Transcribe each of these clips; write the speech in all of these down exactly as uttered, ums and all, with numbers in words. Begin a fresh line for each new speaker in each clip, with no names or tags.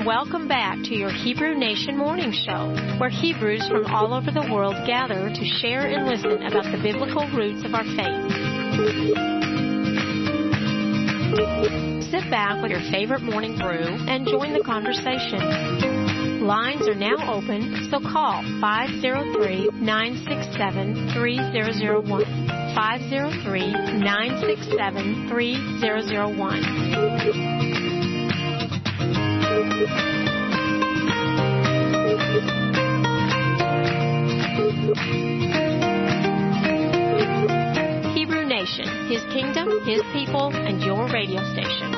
Welcome back to your Hebrew Nation Morning Show, where Hebrews from all over the world gather to share and listen about the biblical roots of our faith. Sit back with your favorite morning brew and join the conversation. Lines are now open, so call five oh three, nine six seven, three oh oh one. five oh three, nine six seven, three oh oh one. Hebrew Nation, His kingdom, His people, and your radio station.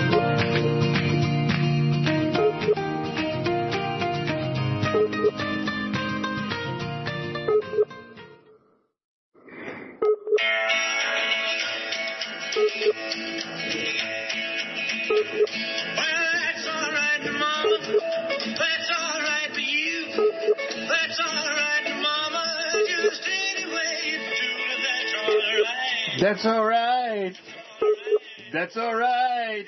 That's all right. That's all right.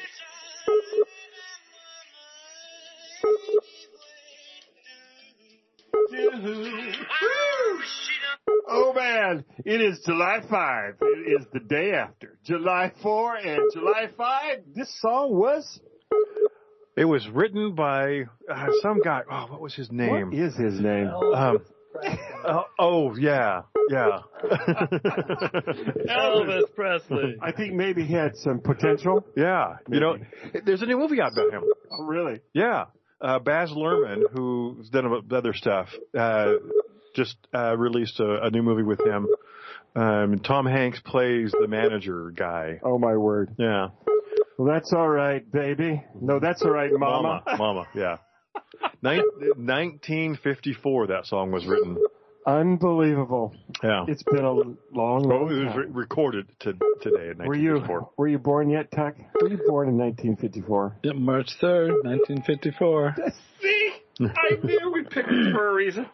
Oh, man. It is July fifth. It is the day after. July fourth and July fifth. This song was...
It was written by uh, some guy. Oh, what was his name?
What is his name?
Um, uh, oh, yeah. Yeah.
Elvis Presley.
I think maybe he had some potential.
Yeah.
Maybe.
You know, there's a new movie out about him.
Oh, really?
Yeah. Uh, Baz Luhrmann, who's done other stuff, uh, just uh, released a, a new movie with him. Um, Tom Hanks plays the manager guy.
Oh, my word.
Yeah.
Well, that's all right, baby. No, that's all right, Mama.
Mama, Mama, yeah. Nin- nineteen fifty-four, that song was written.
Unbelievable.
Yeah.
It's been a long, long
Oh, it was
time.
re- recorded to, today in
Were you,
nineteen fifty-four.
were you born yet, Tuck? Were you born in nineteen fifty-four?
Yeah, March third, nineteen fifty-four.
See? I knew we picked it for a reason.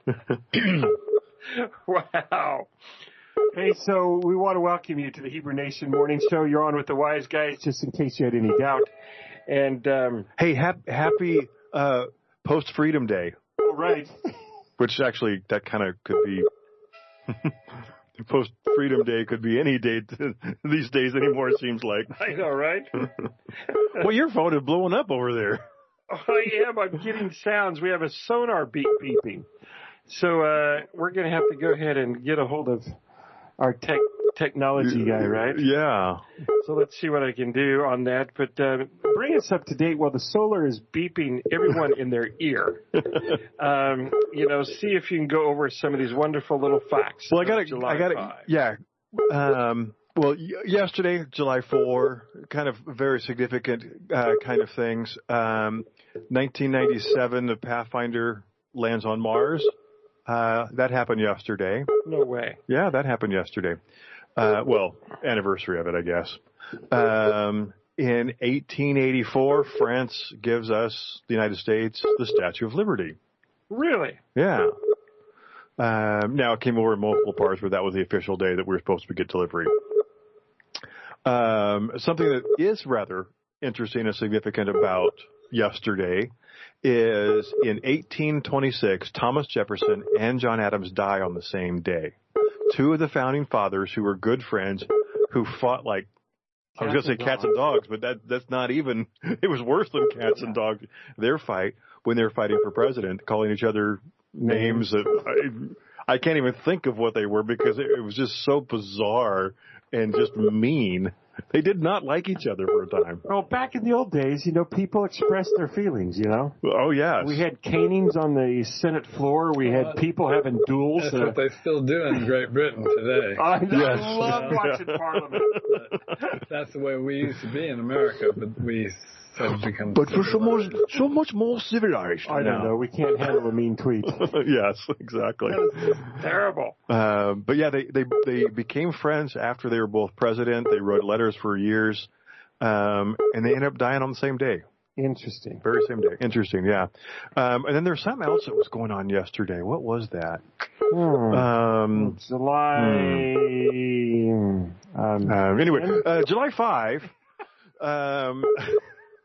Wow. Hey, so we want to welcome you to the Hebrew Nation Morning Show. You're on with the Wise Guys, just in case you had any doubt. And, um...
Hey, hap- happy uh, Post-Freedom Day.
Oh, right.
Which actually, that kind of could be... Post-Freedom Day could be any day t- these days anymore, it seems like.
I know, right?
Well, your phone is blowing up over there.
Oh, I am. I'm getting sounds. We have a sonar beep beeping. So uh, we're going to have to go ahead and get a hold of our tech technology guy, right?
Yeah.
So let's see what I can do on that. But uh, bring us up to date while the solar is beeping everyone in their ear. Um, you know, see if you can go over some of these wonderful little facts.
Well, I got to, I got to, yeah. Um, well, y- yesterday, July fourth, kind of very significant uh, kind of things. Um, nineteen ninety-seven, the Pathfinder lands on Mars. Uh, that happened yesterday.
No way.
Yeah, that happened yesterday. Uh, well, anniversary of it, I guess. Um, in eighteen eighty-four, France gives us, the United States, the Statue of Liberty.
Really?
Yeah. Um, now, it came over in multiple parts, but that was the official day that we were supposed to get delivery. Um, something that is rather interesting and significant about yesterday is in eighteen twenty-six, Thomas Jefferson and John Adams die on the same day. Two of the founding fathers who were good friends who fought like, I was going to say cats and dogs, but that that's not even, it was worse than cats and dogs, their fight when they were fighting for president, calling each other names that I, I can't even think of what they were because it, it was just so bizarre and just mean. They did not like each other for a time.
Well, back in the old days, you know, people expressed their feelings, you know.
Oh, yes.
We had canings on the Senate floor. We had people having duels.
That's
uh,
what they still do in Great Britain today.
I, know,
Yes.
I love watching Parliament.
That's the way we used to be in America, but we have become...
But for so much, so much more civilized
I don't
now.
know. We can't handle a mean tweet.
Yes, exactly.
Terrible.
Uh, but yeah, they, they they became friends after they were both president. They wrote letters for years, um, and they ended up dying on the same day.
Interesting.
Very same day. Interesting, yeah. Um, and then there's something else that was going on yesterday. What was that?
Hmm.
Um,
July. Hmm. Um,
um, anyway, uh, July fifth. Um,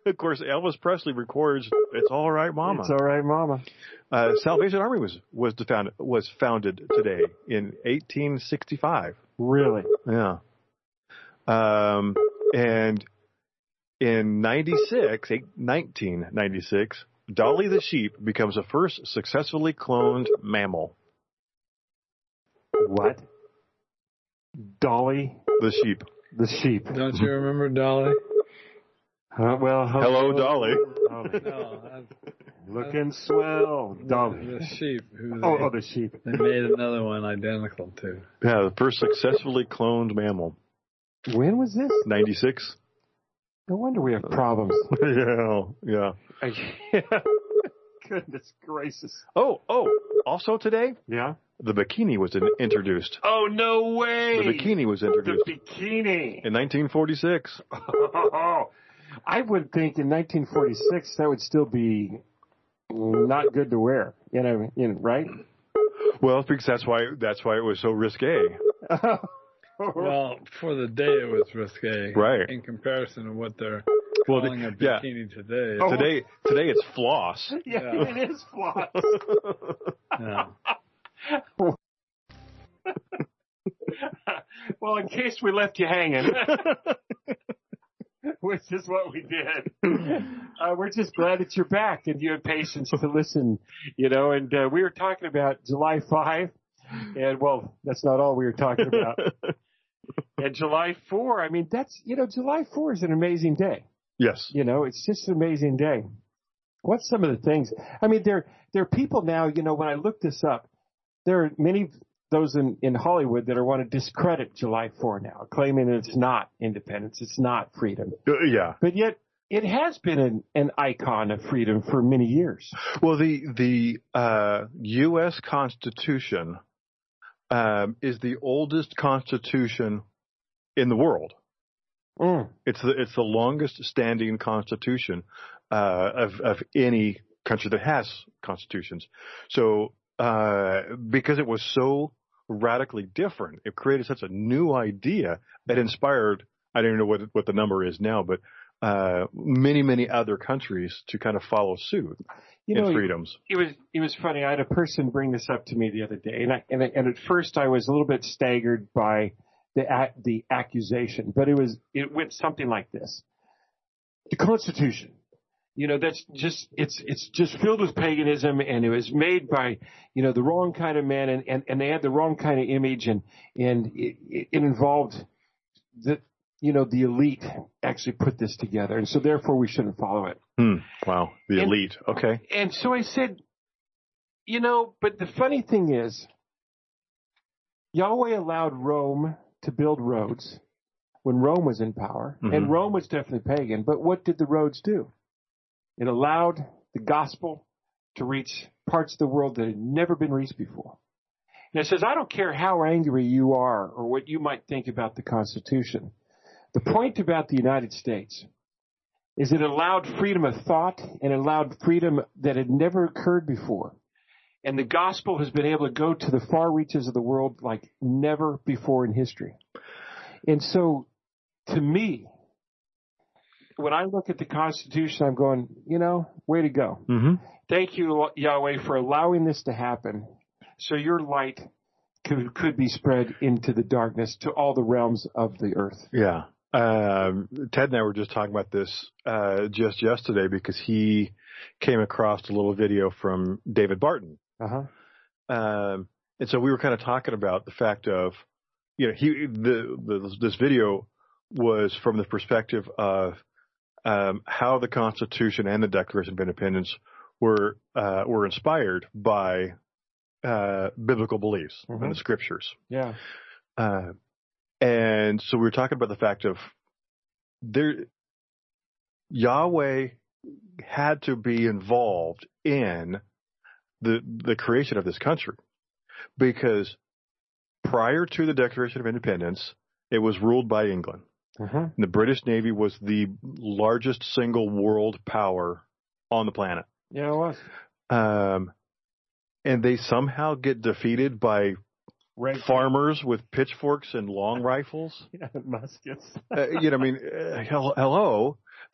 of course, Elvis Presley records "It's All Right, Mama."
It's all right, Mama.
Uh, Salvation Army was was founded was founded today in eighteen sixty-five.
Really?
Yeah. Um, and in ninety-six, nineteen ninety-six, Dolly the sheep becomes the first successfully cloned mammal.
What? Dolly
The sheep.
the sheep.
Don't you remember Dolly?
Uh, well,
Hello, Dolly.
Dolly.
No, that's
Looking swell, Dolly.
the sheep. Who
Oh,
they,
oh, the sheep.
they made another one identical to.
Yeah, the first successfully cloned mammal.
When was this?
ninety-six.
No wonder we have problems.
yeah, yeah.
Goodness gracious.
Oh, oh, also today,
Yeah?
the bikini was in, introduced.
Oh, no way.
The bikini was
The
introduced
bikini.
in nineteen forty-six.
Oh, I would think in nineteen forty-six that would still be not good to wear. You know, you know, right?
Well, because that's why that's why it was so risque.
Well, for the day it was risque.
Right.
In comparison to what they're
Well,
calling
the-
a
yeah.
bikini today.
Oh.
Today, today it's floss.
yeah,
Yeah.
it is floss.
Yeah.
Well, in case we left you hanging, which is what we did, uh, we're just glad that you're back and you have patience to listen, you know, and uh, we were talking about July fifth, and, well, that's not all we were talking about. And July fourth, I mean, that's, you know, July fourth is an amazing day.
Yes.
You know, it's just an amazing day. What's some of the things? I mean, there there are people now, you know, when I look this up, there are many those in, in Hollywood that are want to discredit July fourth now, claiming that it's not independence, it's not freedom.
Uh, yeah.
But yet it has been an, an icon of freedom for many years.
Well, the the uh, U S Constitution um, is the oldest constitution in the world.
Mm.
It's the it's the longest standing constitution uh, of of any country that has constitutions. So uh, because it was so radically different, it created such a new idea that inspired. I don't even know what what the number is now, but uh, many many other countries to kind of follow suit
You
in
know,
freedoms.
It was it was funny. I had a person bring this up to me the other day, and I, and, I, and at first I was a little bit staggered by the the accusation, but it was it went something like this: the Constitution, you know, that's just it's it's just filled with paganism, and it was made by you know the wrong kind of men, and and, and they had the wrong kind of image, and and it, it involved the you know the elite actually put this together, and so therefore we shouldn't follow it.
Hmm. Wow, the
And-
elite. Okay.
And so I said, you know, but the funny thing is, Yahweh allowed Rome to build roads when Rome was in power,
Mhm.
and Rome was definitely pagan, but what did the roads do? It allowed the gospel to reach parts of the world that had never been reached before. And it says, I don't care how angry you are or what you might think about the Constitution. The point about the United States is it allowed freedom of thought and it allowed freedom that had never occurred before. And the gospel has been able to go to the far reaches of the world like never before in history. And so, to me, when I look at the Constitution, I'm going, you know, way to go.
Mm-hmm.
Thank you, Yahweh, for allowing this to happen so your light could, could be spread into the darkness to all the realms of the earth.
Yeah. Um, Ted and I were just talking about this uh, just yesterday because he came across a little video from David Barton.
Uh-huh.
Um, and so we were kind of talking about the fact of, you know, he the, the this video was from the perspective of um, how the Constitution and the Declaration of Independence were uh, were inspired by uh, biblical beliefs
Mhm.
and the scriptures.
Yeah.
Uh, and so we were talking about the fact of there, Yahweh had to be involved in the the creation of this country because prior to the Declaration of Independence, it was ruled by England.
Uh-huh.
And the British Navy was the largest single world power on the planet.
Yeah, it was.
Um, and they somehow get defeated by
Red
farmers with pitchforks and long rifles.
Yeah, muskets.
Uh, you know, I mean, uh, hel- hello.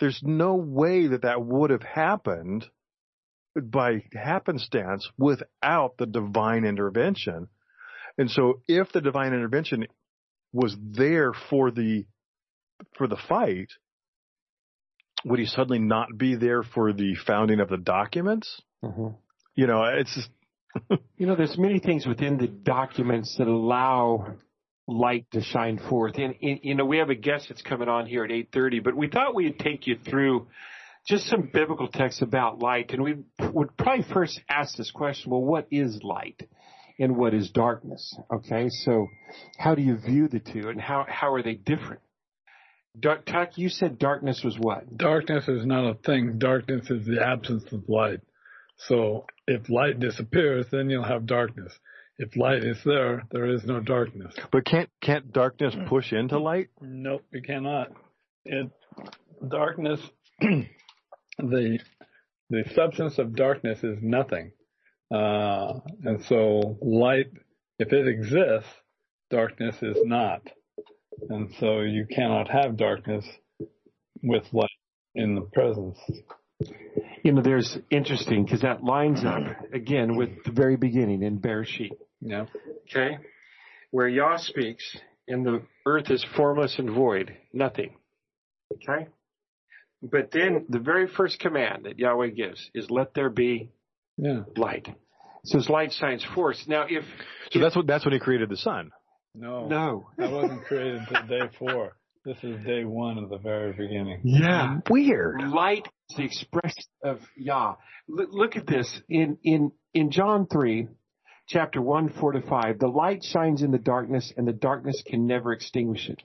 there's no way that that would have happened by happenstance without the divine intervention. And so if the divine intervention was there for the for the fight, would he suddenly not be there for the founding of the documents?
Mm-hmm.
You know, it's just
you know, there's many things within the documents that allow light to shine forth. And, and you know, we have a guest that's coming on here at eight thirty, but we thought we'd take you through just some biblical texts about light. And we would probably first ask this question, well, what is light and what is darkness? Okay, so how do you view the two, and how, how are they different? Dark, Tuck, you said darkness was what?
Darkness is not a thing. Darkness is the absence of light. So if light disappears, then you'll have darkness. If light is there, there is no darkness.
But can't can't darkness push into light?
Nope, you cannot. It darkness the the substance of darkness is nothing. Uh, and so light, if it exists, darkness is not. And so you cannot have darkness with light in the presence.
You know, there's interesting, because that lines up, again, with the very beginning in Bereshit.
Yeah.
Okay? Where Yah speaks, and the earth is formless and void, nothing. Okay? But then the very first command that Yahweh gives is, let there be
yeah.
light. So it's light shines forth. Now, if...
So
if,
that's what that's when he created the sun.
No.
No.
That wasn't created until day four. This is day one of the very beginning.
Yeah.
Weird.
Light is the expression of Yah. L- look at this. In, in, in John three, chapter one, four to five, the light shines in the darkness, and the darkness can never extinguish it.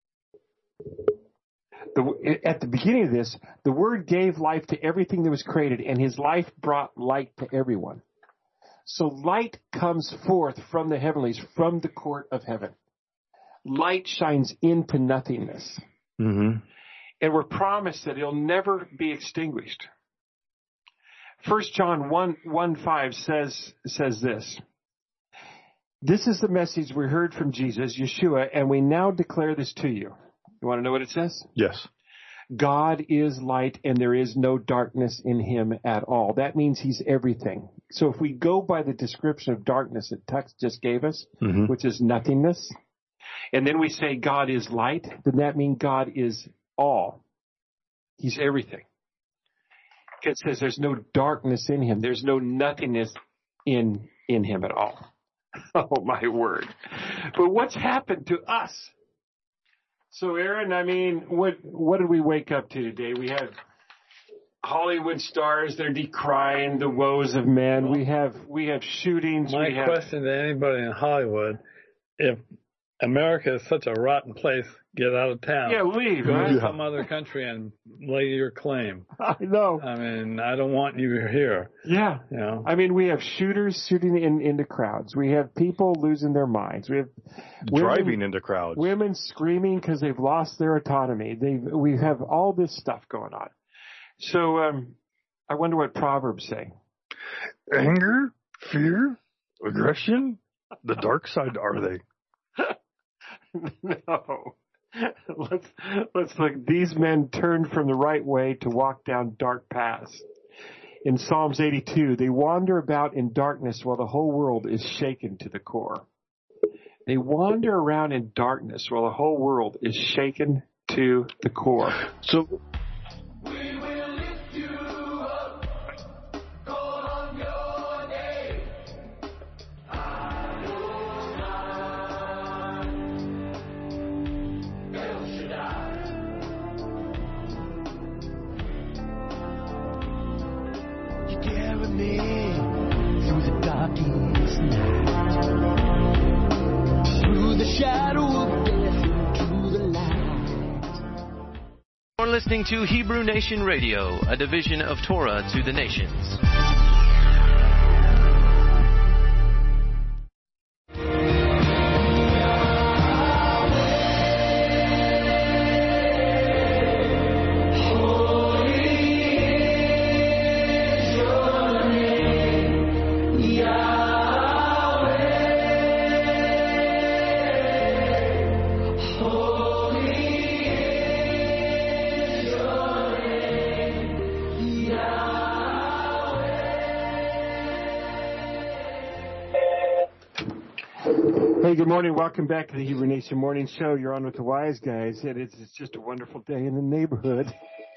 The, at the beginning of this, the Word gave life to everything that was created, and His life brought light to everyone. So light comes forth from the heavenlies, from the court of heaven. Light shines into nothingness.
Mm-hmm.
And we're promised that it'll never be extinguished. First John one, one five says, says this. This is the message we heard from Jesus, Yeshua, and we now declare this to you. You want to know what it says?
Yes.
God is light, and there is no darkness in Him at all. That means He's everything. So if we go by the description of darkness that Tux just gave us,
mm-hmm.
which is nothingness, and then we say God is light, then that means God is all. He's everything. It says there's no darkness in Him. There's no nothingness in, in Him at all. Oh, my word. But what's happened to us? So, Aaron, I mean, what what did we wake up to today? We have Hollywood stars. They're decrying the woes of men. We have we have shootings.
My
we have,
question to anybody in Hollywood, if America is such a rotten place, get out of town.
Yeah, leave.
Go
Right?
to some other country and lay your claim.
I know.
I mean, I don't want you here.
Yeah.
You know?
I mean, we have shooters shooting in, into crowds. We have people losing their minds. We have women,
Driving into crowds.
Women screaming because they've lost their autonomy. They we have all this stuff going on. So um, I wonder what Proverbs say.
Anger, fear, aggression. The dark side, are they?
No. Let's let's look. These men turned from the right way to walk down dark paths. In Psalms eighty-two, they wander about in darkness while the whole world is shaken to the core. They wander around in darkness while the whole world is shaken to the core.
So
You're listening to Hebrew Nation Radio, a division of Torah to the nations.
Hey, good morning. Welcome back to the Hebrew Nation Morning Show. You're on with the Wise Guys, and it's, it's just a wonderful day in the neighborhood.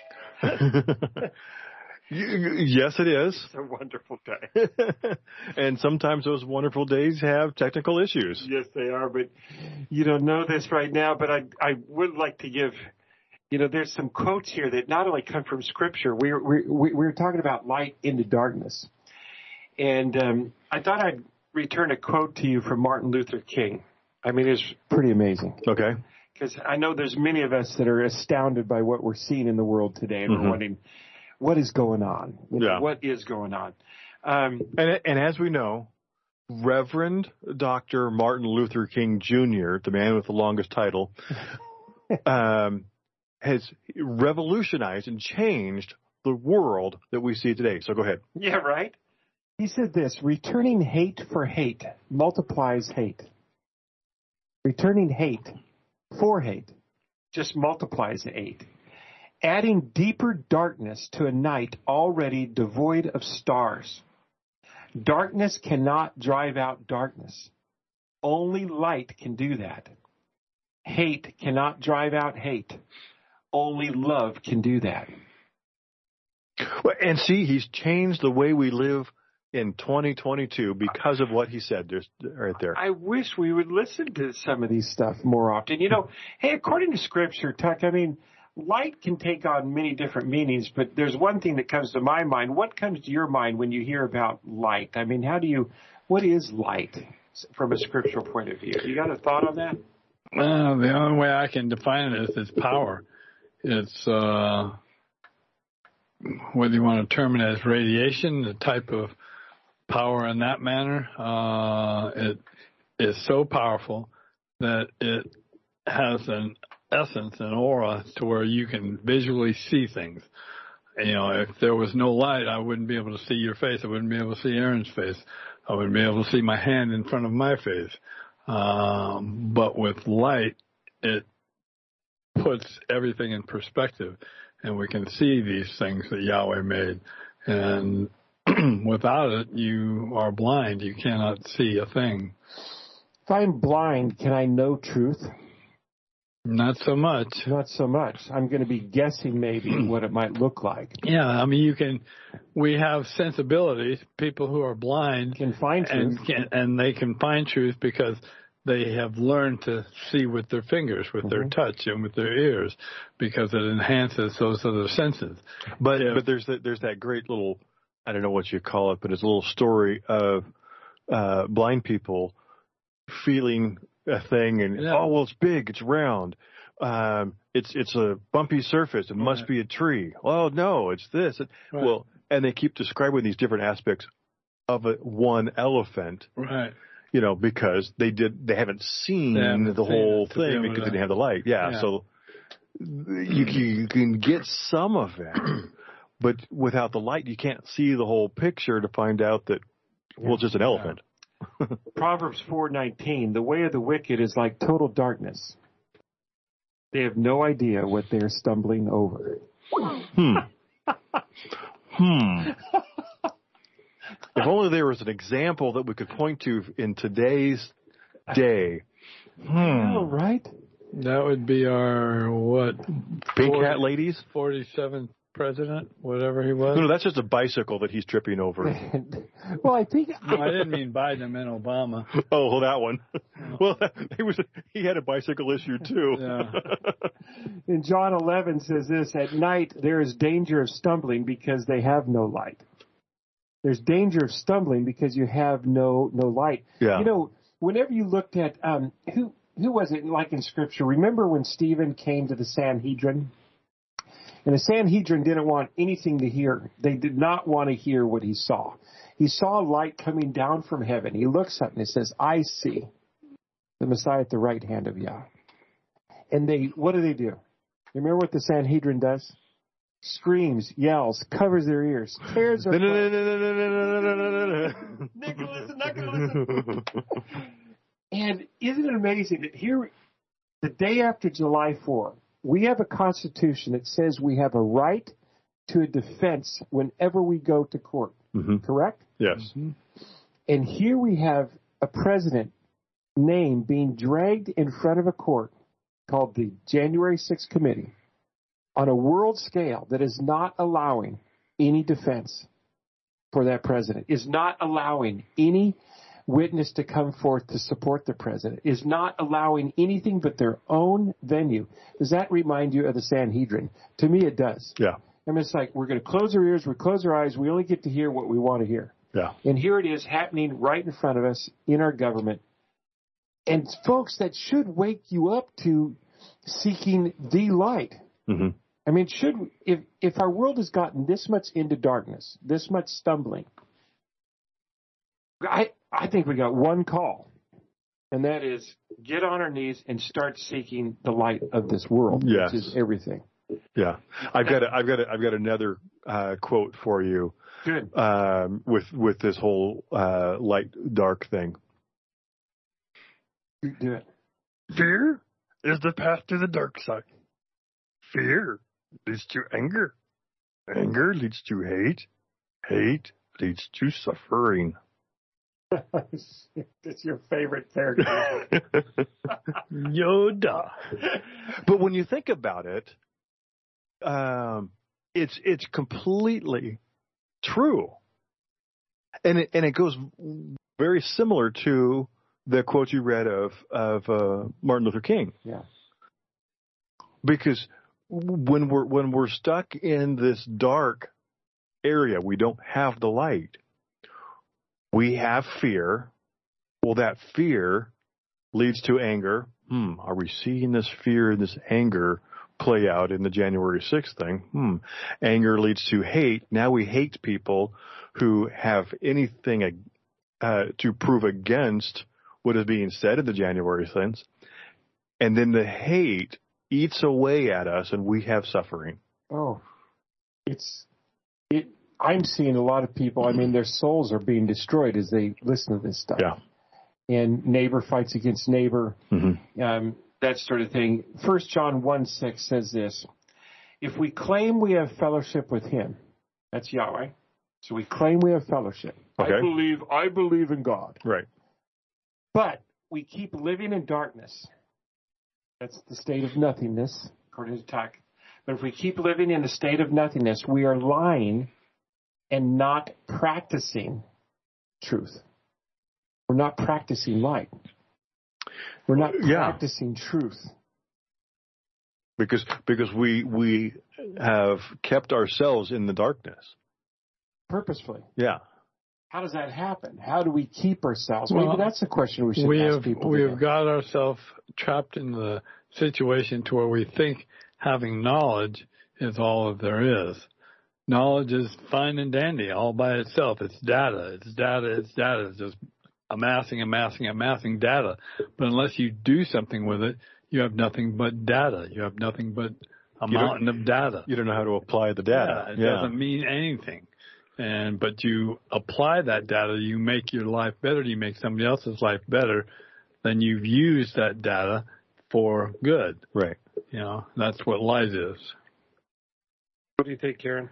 Yes, it is.
It's a wonderful day.
And sometimes those wonderful days have technical issues.
Yes, they are, but you don't know this right now, but I I would like to give, you know, there's some quotes here that not only come from Scripture. We're, we're, we're talking about light into darkness. And um, I thought I'd return a quote to you from Martin Luther King. I mean, it's pretty amazing.
Okay.
Because I know there's many of us that are astounded by what we're seeing in the world today, and mm-hmm. we're wondering, what is going on? You know,
yeah.
What is going on? Um,
and, and as we know, Reverend Doctor Martin Luther King Junior, the man with the longest title, um, has revolutionized and changed the world that we see today. So go ahead.
Yeah, right? He said this, returning hate for hate multiplies hate. Returning hate for hate just multiplies hate. Adding deeper darkness to a night already devoid of stars. Darkness cannot drive out darkness. Only light can do that. Hate cannot drive out hate. Only love can do that.
Well, and see, he's changed the way we live in twenty twenty-two because of what he said there's right there.
I wish we would listen to some of these stuff more often. You know, hey, according to Scripture, Tuck, I mean, light can take on many different meanings, but there's one thing that comes to my mind. What comes to your mind when you hear about light? I mean, how do you, what is light from a scriptural point of view? You got a thought on that?
Uh, the only way I can define it is its power. It's, uh, whether you want to term it as radiation, the type of power in that manner, uh, it is so powerful that it has an essence, an aura, to where you can visually see things. You know, if there was no light, I wouldn't be able to see your face. I wouldn't be able to see Aaron's face. I wouldn't be able to see my hand in front of my face. Um, but with light, it puts everything in perspective, and we can see these things that Yahweh made. And without it, you are blind. You cannot see a thing.
If I'm blind, can I know truth?
Not so much.
Not so much. I'm going to be guessing maybe what it might look like.
Yeah, I mean, you can. We have sensibilities. People who are blind
can find truth,
and, can, and they can find truth because they have learned to see with their fingers, with mm-hmm. their touch, and with their ears, because it enhances those other senses.
But if, but there's that there's that great little, I don't know what you call it, but it's a little story of uh, blind people feeling a thing and yeah. oh well, it's big, it's round, um, it's it's a bumpy surface, it right. must be a tree. Oh no, it's this. Right. Well, and they keep describing these different aspects of a, one elephant,
right?
You know, because they did they haven't seen they haven't the seen whole thing be because they didn't have the light. Yeah, yeah. So you you can get some of it, but without the light, you can't see the whole picture to find out that well, it's just an elephant.
Yeah. Proverbs four nineteen, the way of the wicked is like total darkness. They have no idea what they're stumbling over.
Hmm. hmm. If only there was an example that we could point to in today's day.
Hmm. Oh, right?
That would be our, what?
Pink forty, hat ladies?
forty-seventh president, whatever he was.
No, no, that's just a bicycle that he's tripping over.
Well, I think
no, I didn't mean Biden. I meant Obama.
Oh, well, that one. Well, he was he had a bicycle issue too.
Yeah.
In John eleven says this: at night there is danger of stumbling because they have no light. There's danger of stumbling because you have no no light.
Yeah.
You know, whenever you looked at um, who who was it like in Scripture? Remember when Stephen came to the Sanhedrin? And the Sanhedrin didn't want anything to hear. They did not want to hear what he saw. He saw light coming down from heaven. He looks up and he says, I see the Messiah at the right hand of Yah. And they, what do they do? You remember what the Sanhedrin does? Screams, yells, covers their ears, tears their Nicholas, I'm not going to listen. And isn't it amazing that here, the day after July fourth, we have a constitution that says we have a right to a defense whenever we go to court.
Mm-hmm.
Correct?
Yes.
Mm-hmm. And here we have a president name being dragged in front of a court called the January sixth Committee on a world scale that is not allowing any defense for that president, is not allowing any witness to come forth to support the president, is not allowing anything but their own venue. Does that remind you of the Sanhedrin? To me, it does.
Yeah.
I mean, it's like we're going to close our ears, we close our eyes, we only get to hear what we want to hear.
Yeah.
And here it is happening right in front of us in our government. And folks, that should wake you up to seeking the light.
Mm-hmm.
I mean, should if if our world has gotten this much into darkness, this much stumbling, I I think we got one call, and that is get on our knees and start seeking the light of this world,
yes.
which is everything.
Yeah, I've got a, I've got a, I've got another uh, quote for you.
Good.
Um, with with this whole uh, light dark thing.
Do it.
Fear is the path to the dark side. Fear leads to anger. Anger leads to hate. Hate leads to suffering.
It's your favorite character.
Yoda.
But when you think about it, um, it's it's completely true, and it and it goes very similar to the quote you read of of uh, Martin Luther King.
Yeah.
Because when we're when we're stuck in this dark area, we don't have the light. We have fear. Well, that fear leads to anger. Hmm. Are we seeing this fear and this anger play out in the January sixth thing? Hmm. Anger leads to hate. Now we hate people who have anything uh, to prove against what is being said in the January things. And then the hate eats away at us, and we have suffering.
Oh, it's it. I'm seeing a lot of people. I mean, their souls are being destroyed as they listen to this stuff.
Yeah.
And neighbor fights against neighbor,
Mm-hmm.
um, that sort of thing. First John one six says this: if we claim we have fellowship with Him, that's Yahweh. So we claim we have fellowship.
Okay.
I believe. I believe in God.
Right.
But we keep living in darkness. That's the state of nothingness, according to Tuck. But if we keep living in the state of nothingness, we are lying and not practicing truth. We're not practicing light. We're not
Yeah.
practicing truth.
Because because we we have kept ourselves in the darkness.
Purposefully.
Yeah.
How does that happen? How do we keep ourselves?
Well,
Maybe that's a question we should
we
ask
have,
people.
We
today.
have got ourselves trapped in the situation to where we think having knowledge is all that there is. Knowledge is fine and dandy all by itself. It's data. It's data. It's data. It's just amassing, amassing, amassing data. But unless you do something with it, you have nothing but data. You have nothing but a
You don't-
mountain of data.
You don't know how to apply the data.
Yeah, it doesn't mean anything. And but you apply that data, you make your life better, you make somebody else's life better, then you've used that data for good.
Right.
You know, that's what light is.
What do you think, Karen?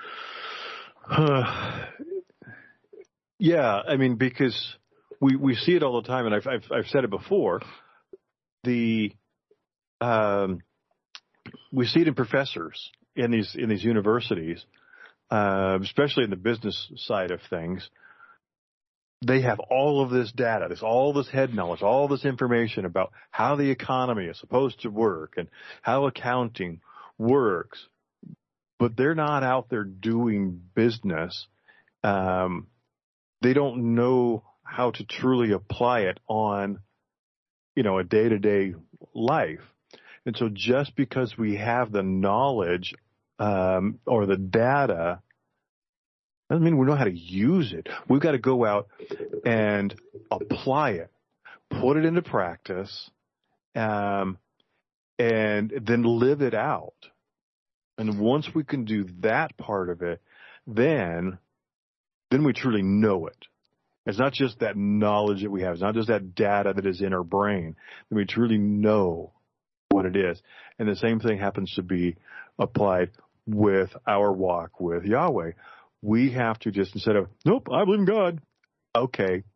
Uh, yeah, I mean, because we, we see it all the time, and I've I've, I've said it before. The um, we see it in professors in these in these universities, uh, especially in the business side of things. They have all of this data, this all this head knowledge, all this information about how the economy is supposed to work and how accounting works. But they're not out there doing business. Um, they don't know how to truly apply it on, you know, a day-to-day life. And so just because we have the knowledge um, or the data doesn't mean we know how to use it. We've got to go out and apply it, put it into practice, um, and then live it out. And once we can do that part of it, then then we truly know it. It's not just that knowledge that we have. It's not just that data that is in our brain. We truly know what it is. And the same thing happens to be applied with our walk with Yahweh. We have to just, instead of, nope, I believe in God. Okay,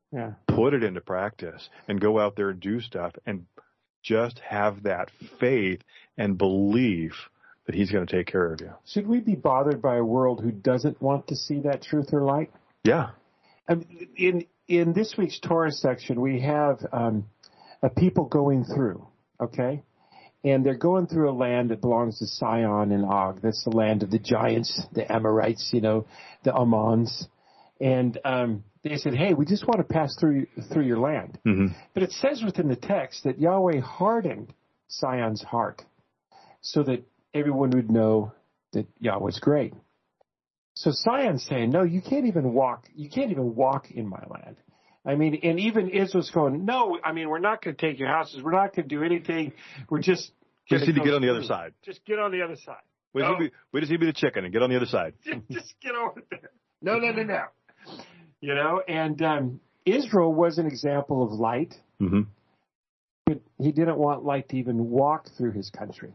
Yeah.
Put it into practice and go out there and do stuff and just have that faith and belief that he's going to take care of you.
Should we be bothered by a world who doesn't want to see that truth or light?
Yeah.
In in this week's Torah section, we have um, a people going through, okay? And they're going through a land that belongs to Sihon and Og. That's the land of the giants, the Amorites, you know, the Ammons. And um, they said, hey, we just want to pass through through your land.
Mm-hmm.
But it says within the text that Yahweh hardened Sihon's heart so that everyone would know that Yahweh's great. So Sihon's saying, no, you can't even walk. You can't even walk in my land. I mean, and even Israel's going, no, I mean, we're not going to take your houses. We're not going to do anything. We're just
We just need to get on the
through.
other side.
Just get on the other side.
We just,
No.
need, to be, we just need to be the chicken and get on the other side.
Just get over there. No, no, no, no. You know, and um, Israel was an example of light,
Mm-hmm.
but he didn't want light to even walk through his country.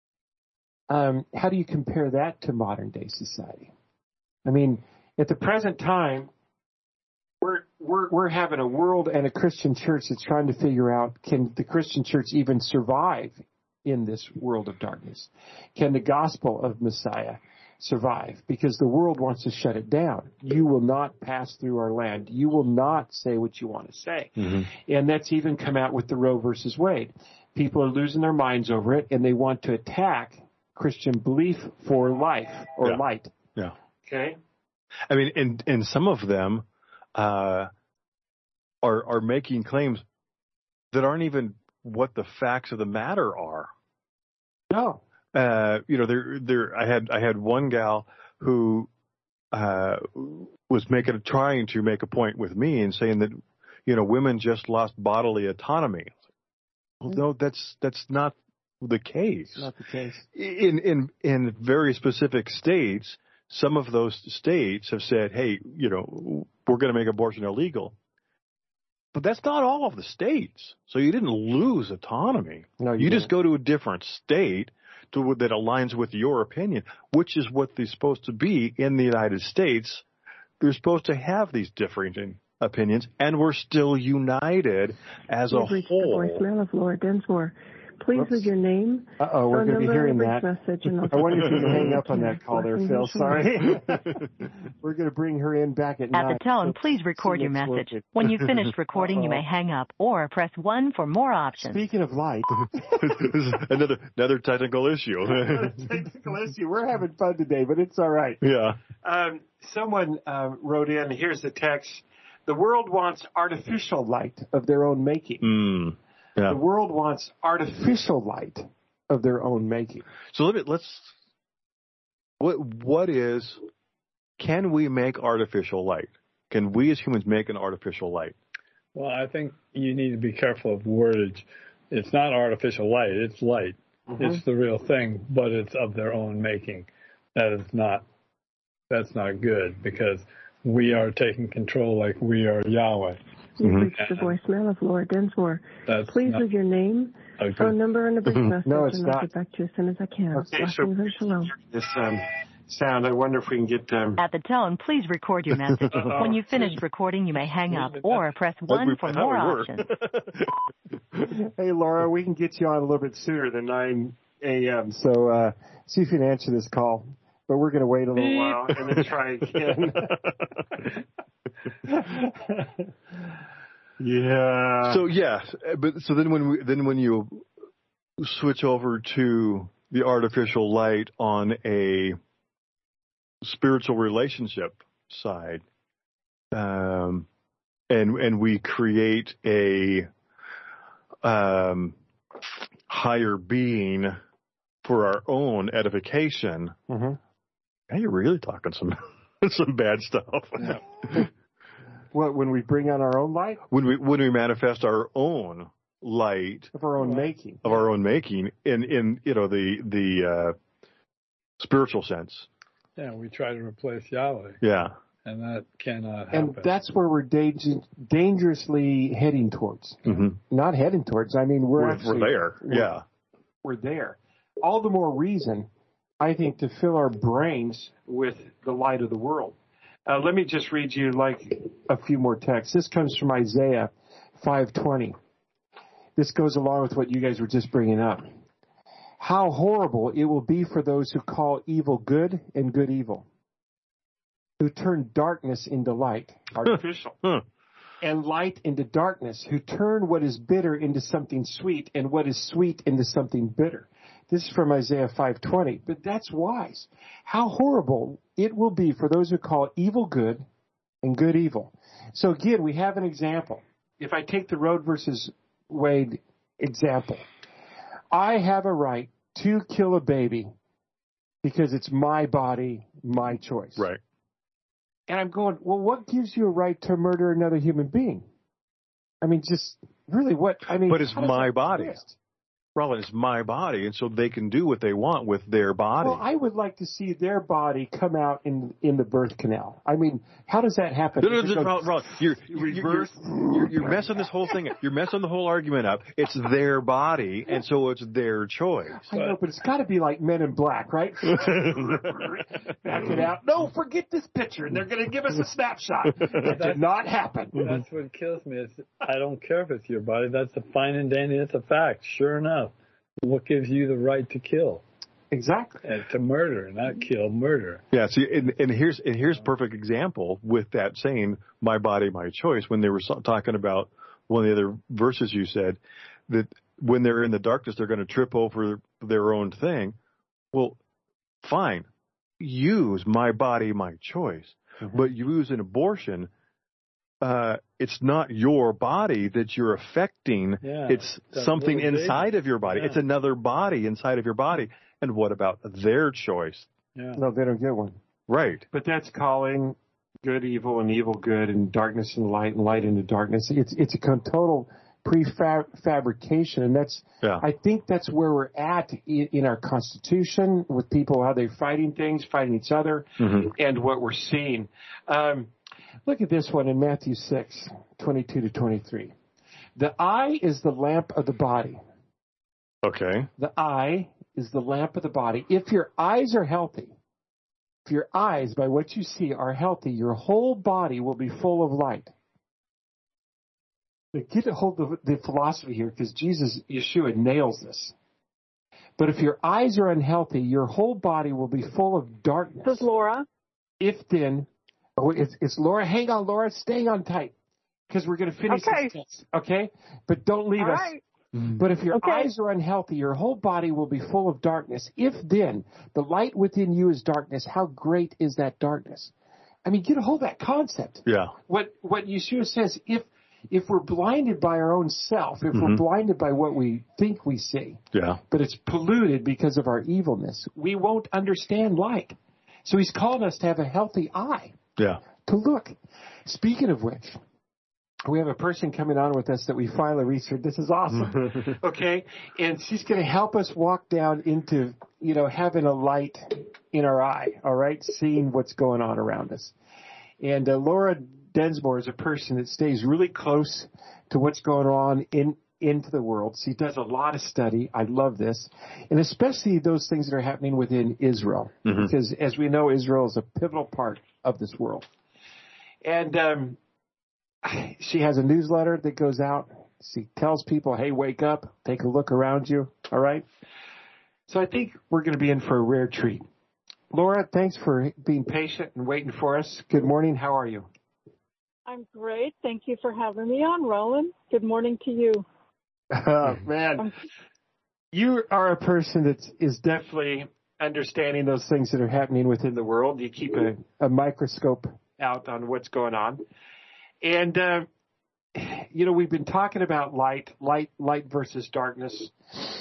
Um, how do you compare that to modern day society? I mean, at the present time, we're we're we're having a world and a Christian church that's trying to figure out, can the Christian church even survive in this world of darkness? Can the gospel of Messiah survive? Because the world wants to shut it down. You will not pass through our land. You will not say what you want to say.
Mm-hmm.
And that's even come out with the Roe versus Wade. People are losing their minds over it, and they want to attack Christian belief for life or
Yeah.
light.
Yeah.
Okay?
I mean, and, and some of them uh, are are making claims that aren't even what the facts of the matter are.
No.
Uh, you know, there, there. I had, I had one gal who uh, was making, trying to make a point with me and saying that, you know, women just lost bodily autonomy. Well, no, that's that's not the case.
Not the case.
In in in very specific states, some of those states have said, "Hey, you know, we're going to make abortion illegal." But that's not all of the states. So you didn't lose autonomy.
No,
you
you
just
didn't.
go to a different state to, that aligns with your opinion, which is what they're supposed to be in the United States. They're supposed to have these differing opinions, and we're still united as a
You've reached
whole.
the voicemail of Laura Densmore. Please
Whoops.
leave your name,
Uh-oh, we're
phone
going to be
number,
hearing
and a
that.
brief message, and I'll
I wonder if you
get
can
back
hang
to
up on
you.
that call there, Phil.
Blessings and
Sorry. We're going to bring her in back at
At
nine.
the tone,
So
please record
see
your
what's
message.
working.
When you've finished recording, you may hang up or press one for more options.
Speaking of light,
another another technical issue.
technical issue. We're having fun today, but it's all right.
Yeah.
Um, someone um, wrote in, here's the text. The world wants artificial light of their own making.
Mm. Yeah.
The world wants artificial light of their own making.
So let me, let's, what, what is, can we make artificial light? Can we as humans make an artificial light?
Well, I think you need to be careful of wordage. It's not artificial light. It's light.
Mm-hmm.
It's the real thing, but it's of their own making. That is not, that's not good because we are taking control like we are Yahweh.
You've
Mhm.
reached the voicemail of Laura Densmore.
That's
Please
not
leave your name,
a good-
phone number, and a brief message,
No, it's
and I'll
not.
get back to you as soon as I can.
Okay, so
Blessings and shalom.
this um, sound, I wonder if we can get... Um,
At the tone, please record your message.
Uh-oh.
When you've finished recording, you may hang up or press one
we-
for
how
more
we were.
options.
Hey, Laura, we can get you on a little bit sooner than nine a.m., so uh, see if you can answer this call. But we're going to wait a little while and then try again. Yeah.
So yeah, but so then when we, then when you switch over to the artificial light on a spiritual relationship side, um, and and we create a um, higher being for our own edification,
Mm-hmm.
now you're really talking some some bad stuff.
What, when we bring on our own light
When we when we manifest our own light
of our own making?
of our own making in in you know the the uh, spiritual sense,
Yeah, we try to replace Yahweh,
yeah,
and that cannot happen.
And that's where we're danger- dangerously heading towards.
mm-hmm.
Not heading towards. I mean, we're,
we're,
actually
we're there,
we're-
yeah,
We're there. All the more reason, I think, to fill our brains with the light of the world. Uh, let me just read you like a few more texts. This comes from Isaiah five twenty. This goes along with what you guys were just bringing up. How horrible it will be for those who call evil good and good evil, who turn darkness into light, artificial, and light into darkness, who turn what is bitter into something sweet and what is sweet into something bitter. This is from Isaiah five twenty, but that's wise. How horrible it will be for those who call evil good and good evil. So again, we have an example. If I take the Roe versus Wade example, I have a right to kill a baby because it's my body, my choice.
Right.
And I'm going, well, what gives you a right to murder another human being? I mean, just really what, I mean.
But it's my body.
Exist?
Roland, it's my body, and so they can do what they want with their body.
Well, I would like to see their body come out in in the birth canal. I mean, how does that happen?
No, no, no, Roland, Roland, you're, you're, you're, you're, you're messing this whole thing up. You're messing the whole argument up. It's their body, and so it's their choice.
I know, but it's got to be like Men in Black, right? Back it out. No, forget this picture, and they're going to give us a snapshot. That did not happen.
That's what kills me. Is I don't care if it's your body. That's a fine and dandy. That's a fact. Sure enough. What gives you the right to kill?
Exactly.
And to murder, not kill, murder.
Yeah. See, and, and here's and here's a perfect example with that saying, "My body, my choice." When they were talking about one of the other verses, you said that when they're in the darkness, they're going to trip over their own thing. Well, fine, use my body, my choice, mm-hmm. but you use an abortion. Uh, it's not your body that you're affecting.
Yeah,
it's something inside of your body.
Yeah.
It's another body inside of your body. And what about their choice?
Yeah. No, they don't get one.
Right.
But that's calling good evil and evil good and darkness and light and light into darkness. It's it's a total prefabrication, and that's
yeah.
I think that's where we're at in, in our Constitution with people, how they're fighting things, fighting each other,
mm-hmm.
and what we're seeing. Um, Look at this one in Matthew six, twenty-two to twenty-three. The eye is the lamp of the body.
Okay.
The eye is the lamp of the body. If your eyes are healthy, if your eyes, by what you see, are healthy, your whole body will be full of light. Now get a hold of the philosophy here, because Jesus, Yeshua, nails this. But if your eyes are unhealthy, your whole body will be full of darkness.
This is Laura.
If then... Oh, it's, it's Laura. Hang on, Laura. Stay on tight because we're going to finish
okay.
this test, okay? But don't leave
All
us.
Right.
But if your
okay.
eyes are unhealthy, your whole body will be full of darkness. If then the light within you is darkness, how great is that darkness? I mean, get a hold of that concept.
Yeah.
What what Yeshua says, if if we're blinded by our own self, if
mm-hmm.
we're blinded by what we think we see,
yeah.
but it's polluted because of our evilness, we won't understand light. So he's calling us to have a healthy eye.
Yeah.
To look. Speaking of which, we have a person coming on with us that we finally researched. This is awesome. Okay? And she's going to help us walk down into, you know, having a light in our eye, all right? Seeing what's going on around us. And uh, Laura Densmore is a person that stays really close to what's going on in into the world. She does a lot of study. I love this. And especially those things that are happening within Israel.
Mm-hmm.
Because as we know, Israel is a pivotal part of this world. And um, she has a newsletter that goes out. She tells people, hey, wake up, take a look around you, all right? So I think we're going to be in for a rare treat. Laura, thanks for being patient and waiting for us. Good morning. How are you?
I'm great. Thank you for having me on, Roland. Good morning to you.
Oh, man. You are a person that is definitely understanding those things that are happening within the world. You keep a, a microscope out on what's going on. And, uh, you know, we've been talking about light, light, light versus darkness.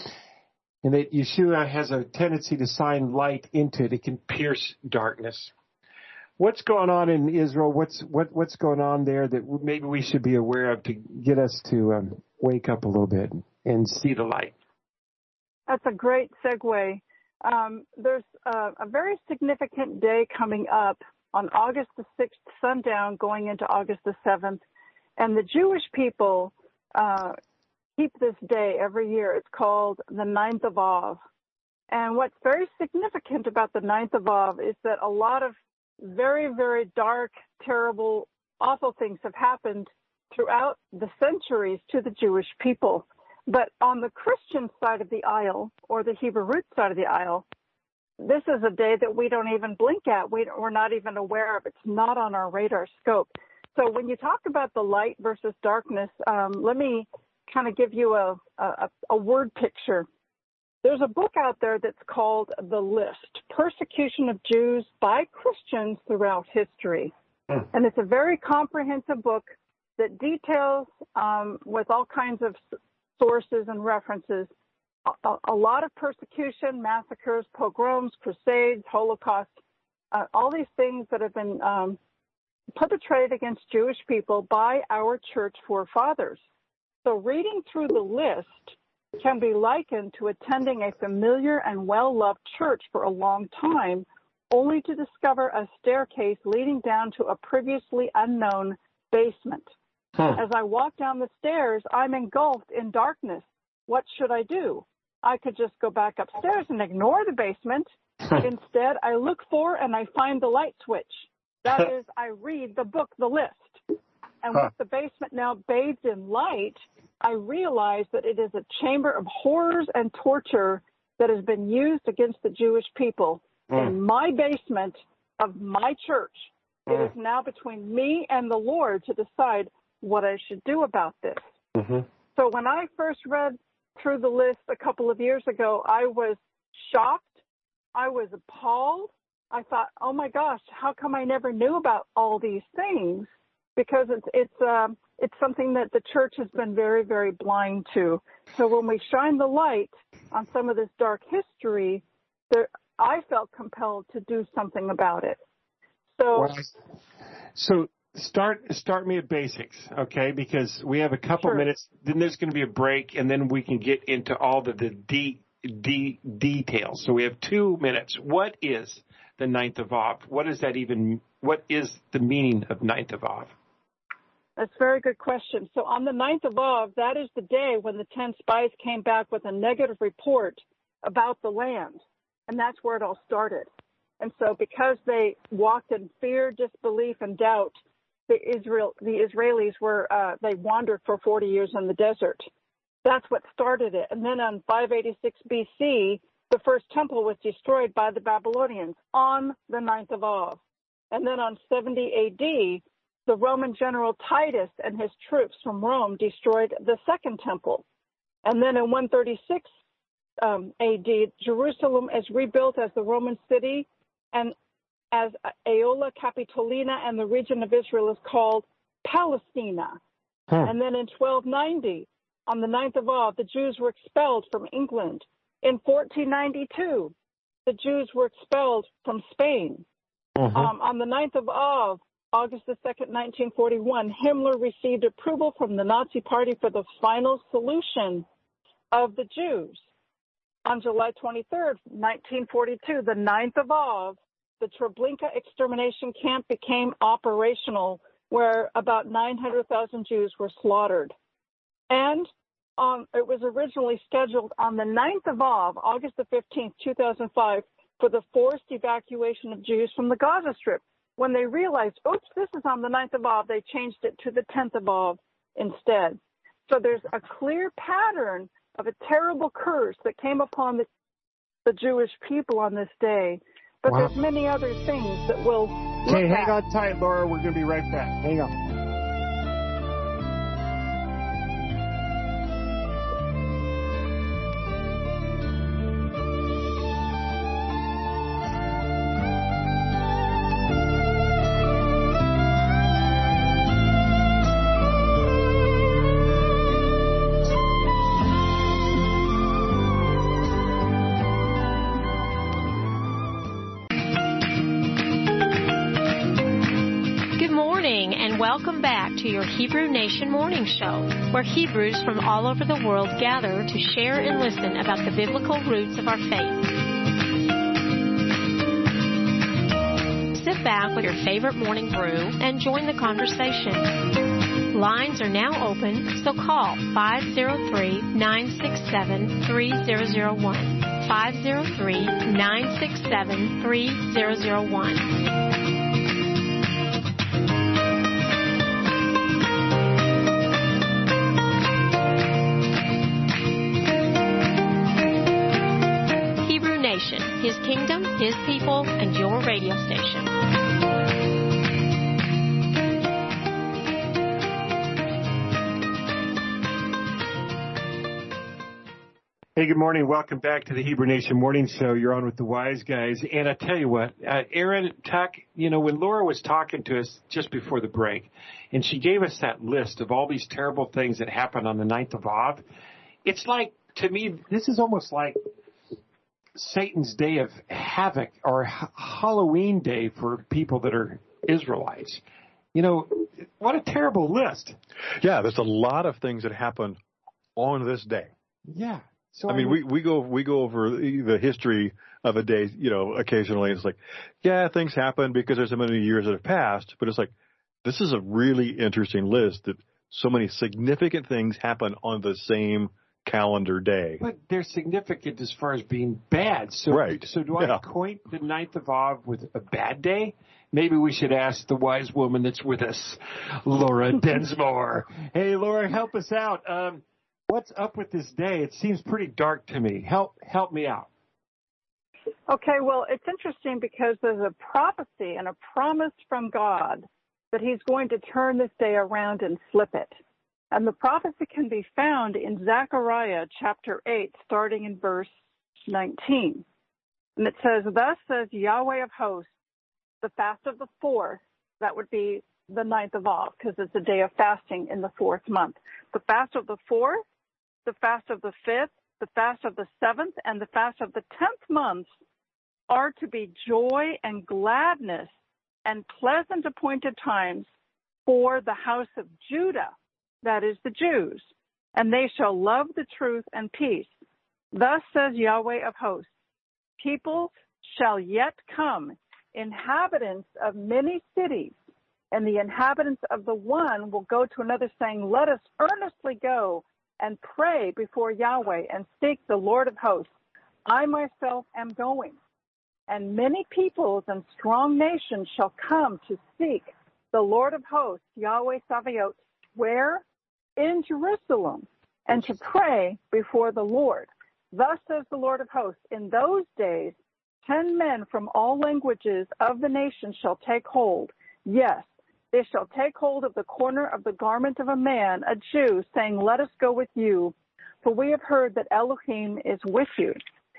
And that Yeshua has a tendency to shine light into it. It can pierce darkness. What's going on in Israel? What's what what's going on there that maybe we should be aware of to get us to um, wake up a little bit and see the light?
That's a great segue. Um, there's a, a very significant day coming up on August the sixth, sundown, going into August the seventh. And the Jewish people uh, keep this day every year. It's called the ninth of Av. And what's very significant about the ninth of Av is that a lot of very, very dark, terrible, awful things have happened throughout the centuries to the Jewish people. But on the Christian side of the aisle, or the Hebrew root side of the aisle, this is a day that we don't even blink at. We, we're not even aware of. It's not on our radar scope. So when you talk about the light versus darkness, um, let me kind of give you a, a, a word picture. There's a book out there that's called The List, Persecution of Jews by Christians Throughout History. Mm. And it's a very comprehensive book that details, um, with all kinds of sources and references, a, a lot of persecution, massacres, pogroms, crusades, Holocaust, uh, all these things that have been um, perpetrated against Jewish people by our church forefathers. So reading through the list can be likened to attending a familiar and well-loved church for a long time, only to discover a staircase leading down to a previously unknown basement. Huh. As I walk down the stairs, I'm engulfed in darkness. What should I do? I could just go back upstairs and ignore the basement. Instead, I look for and I find the light switch. That is, I read the book, The List. And huh. with the basement now bathed in light, I realize that it is a chamber of horrors and torture that has been used against the Jewish people mm. in my basement of my church. Mm. It is now between me and the Lord to decide what I should do about this. Mm-hmm. So when I first read through the list a couple of years ago, I was shocked. I was appalled. I thought, oh my gosh, how come I never knew about all these things? Because it's it's um, it's something that the church has been very, very blind to. So when we shine the light on some of this dark history, there, I felt compelled to do something about it. So,
well, so start start me at basics, okay? Because we have a couple
sure.
minutes. Then there's going to be a break, and then we can get into all the the de, de, details. So we have two minutes. What is the ninth of Av? What is that even? What is the meaning of ninth of Av?
That's a very good question. So on the ninth of Av, that is the day when the ten spies came back with a negative report about the land. And that's where it all started. And so because they walked in fear, disbelief, and doubt, the Israel, the Israelis were, uh, they wandered for forty years in the desert. That's what started it. And then on five eighty-six B C, the first temple was destroyed by the Babylonians on the ninth of Av. And then on seventy A D, the Roman general Titus and his troops from Rome destroyed the second temple. And then in one thirty-six um, A D, Jerusalem is rebuilt as the Roman city, and as Aelia Capitolina, and the region of Israel is called Palestina. Huh. And then in twelve ninety, on the ninth of Av, the Jews were expelled from England. In fourteen ninety-two, the Jews were expelled from Spain. Uh-huh. Um, on the ninth of Av, August the second, nineteen forty-one, Himmler received approval from the Nazi Party for the final solution of the Jews. On July twenty-third, nineteen forty-two, the ninth of Av, the Treblinka extermination camp became operational, where about nine hundred thousand Jews were slaughtered. And um, it was originally scheduled on the ninth of Av, August the fifteenth, two thousand five, for the forced evacuation of Jews from the Gaza Strip. When they realized, oops, this is on the ninth of Av, they changed it to the tenth of Av instead. So there's a clear pattern of a terrible curse that came upon the, the Jewish people on this day. But wow. there's many other things that we'll look
Okay, hang
at.
on tight, Laura. We're going to be right back. Hang on.
Welcome back to your Hebrew Nation Morning Show, where Hebrews from all over the world gather to share and listen about the biblical roots of our faith. Sit back with your favorite morning brew and join the conversation. Lines are now open, so call five oh three, nine six seven, three oh oh one. five oh three, nine six seven, three oh oh one. kingdom, His people, and your radio station.
Hey, good morning. Welcome back to the Hebrew Nation Morning Show. You're on with the Wise Guys. And I tell you what, uh, Aaron, Tuck, you know, when Laura was talking to us just before the break, and she gave us that list of all these terrible things that happened on the ninth of Av, it's like, to me, this is almost like Satan's day of havoc or h- Halloween day for people that are Israelites. You know, what a terrible list.
Yeah, there's a lot of things that happen on this day.
Yeah. So
I mean, I mean, we, we go we go over the history of a day, you know, occasionally. It's like, yeah, things happen because there's so many years that have passed. But it's like, this is a really interesting list that so many significant things happen on the same calendar day.
But they're significant as far as being bad. So,
right.
So do
yeah.
I acquaint the ninth of Av with a bad day? Maybe we should ask the wise woman that's with us, Laura Densmore. Hey, Laura, help us out. Um, What's up with this day? It seems pretty dark to me. Help help me out.
Okay, well, it's interesting because there's a prophecy and a promise from God that He's going to turn this day around and flip it. And the prophecy can be found in Zechariah chapter eight, starting in verse nineteen. And it says, "Thus says Yahweh of hosts, the fast of the fourth," that would be the ninth of Av, because it's a day of fasting in the fourth month. "The fast of the fourth, the fast of the fifth, the fast of the seventh, and the fast of the tenth months are to be joy and gladness and pleasant appointed times for the house of Judah," that is the Jews, "and they shall love the truth and peace. Thus says Yahweh of hosts, peoples shall yet come, inhabitants of many cities, and the inhabitants of the one will go to another, saying, let us earnestly go and pray before Yahweh and seek the Lord of hosts. I myself am going. And many peoples and strong nations shall come to seek the Lord of hosts, Yahweh Sabaoth, where? In Jerusalem, and to pray before the Lord. Thus says the Lord of hosts, in those days, ten men from all languages of the nation shall take hold. Yes, they shall take hold of the corner of the garment of a man, a Jew, saying, let us go with you, for we have heard that Elohim is with you.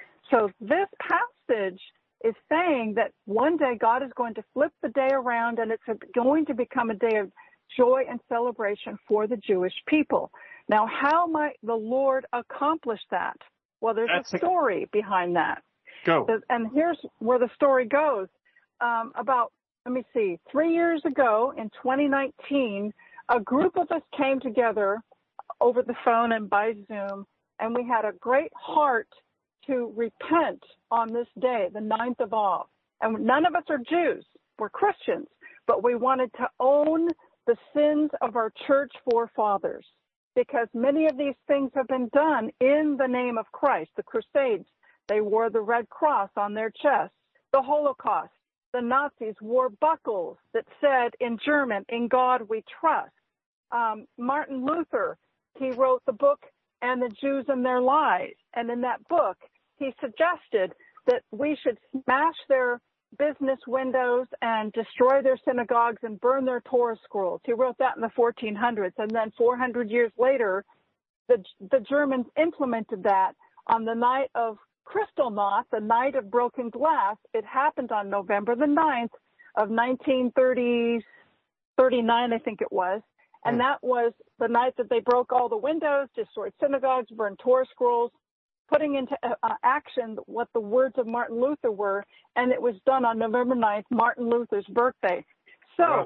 So this passage is saying that one day God is going to flip the day around, and it's going to become a day of joy and celebration for the Jewish people. Now, how might the Lord accomplish that? Well, there's That's a story a... behind that.
Go.
And here's where the story goes. Um, about Let me see, three years ago in twenty nineteen, a group of us came together over the phone and by Zoom, and we had a great heart to repent on this day, the ninth of Av. And none of us are Jews. We're Christians, but we wanted to own the sins of our church forefathers, because many of these things have been done in the name of Christ. The Crusades, they wore the Red Cross on their chests. The Holocaust, the Nazis wore buckles that said in German, in God we trust. Um, Martin Luther, he wrote the book, And the Jews and Their Lies. And in that book, he suggested that we should smash their business windows and destroy their synagogues and burn their Torah scrolls. He wrote that in the fourteen hundreds. And then four hundred years later, the, the Germans implemented that on the night of Kristallnacht, the night of broken glass. It happened on November the ninth of nineteen thirty, thirty-nine, I think it was. And that was the night that they broke all the windows, destroyed synagogues, burned Torah scrolls, putting into uh, action what the words of Martin Luther were. And it was done on November ninth, Martin Luther's birthday. So wow.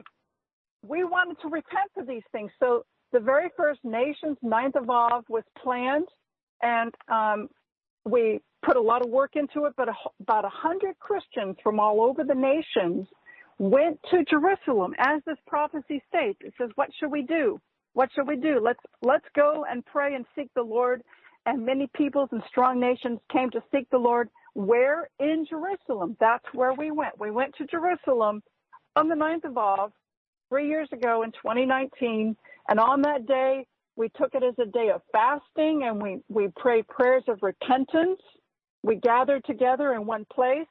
We wanted to repent for these things. So the very first Nations ninth of Av was planned, and um, we put a lot of work into it, but a, about one hundred Christians from all over the nations went to Jerusalem, as this prophecy states. It says, what should we do? What should we do? Let's let's go and pray and seek the Lord. And many peoples and strong nations came to seek the Lord. Where? In Jerusalem. That's where we went. We went to Jerusalem on the ninth of Av, three years ago in twenty nineteen. And on that day, we took it as a day of fasting, and we, we prayed prayers of repentance. We gathered together in one place.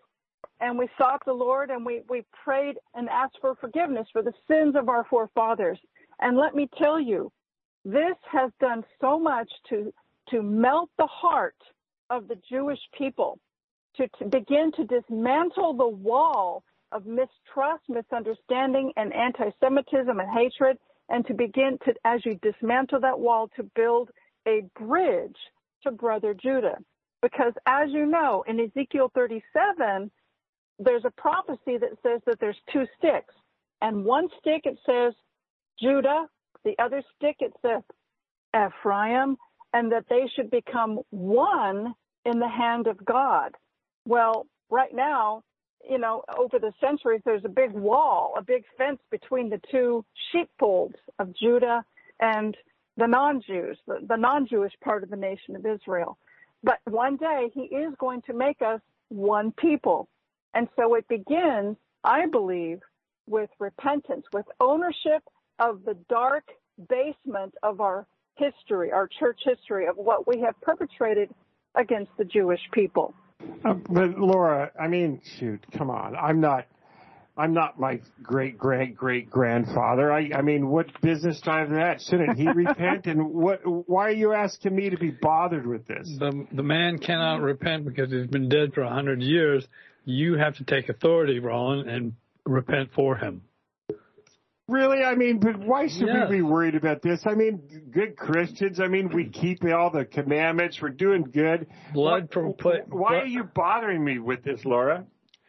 and we sought the Lord, and we, we prayed and asked for forgiveness for the sins of our forefathers. And let me tell you, this has done so much to, to melt the heart of the Jewish people, to, to begin to dismantle the wall of mistrust, misunderstanding, and anti-Semitism and hatred, and to begin to, as you dismantle that wall, to build a bridge to brother Judah. Because as you know, in Ezekiel thirty-seven, there's a prophecy that says that there's two sticks. And one stick, it says Judah. The other stick, it says Ephraim, and that they should become one in the hand of God. Well, right now, you know, over the centuries, there's a big wall, a big fence between the two sheepfolds of Judah and the non-Jews, the, the non-Jewish part of the nation of Israel. But one day he is going to make us one people. And so it begins, I believe, with repentance, with ownership of the dark basement of our history, our church history, of what we have perpetrated against the Jewish people.
Uh, but Laura, I mean, shoot, come on. I'm not, I'm not my great great great grandfather. I, I mean, what business do I have that? Shouldn't he repent? And what? Why are you asking me to be bothered with this?
The the man cannot repent because he's been dead for a hundred years. You have to take authority, Roland, and repent for him.
Really? I mean, but why should
Yes.
we be worried about this? I mean, good Christians. I mean, we keep all the commandments. We're doing good.
Blood
why,
for play,
why
blood,
are you bothering me with this, Laura?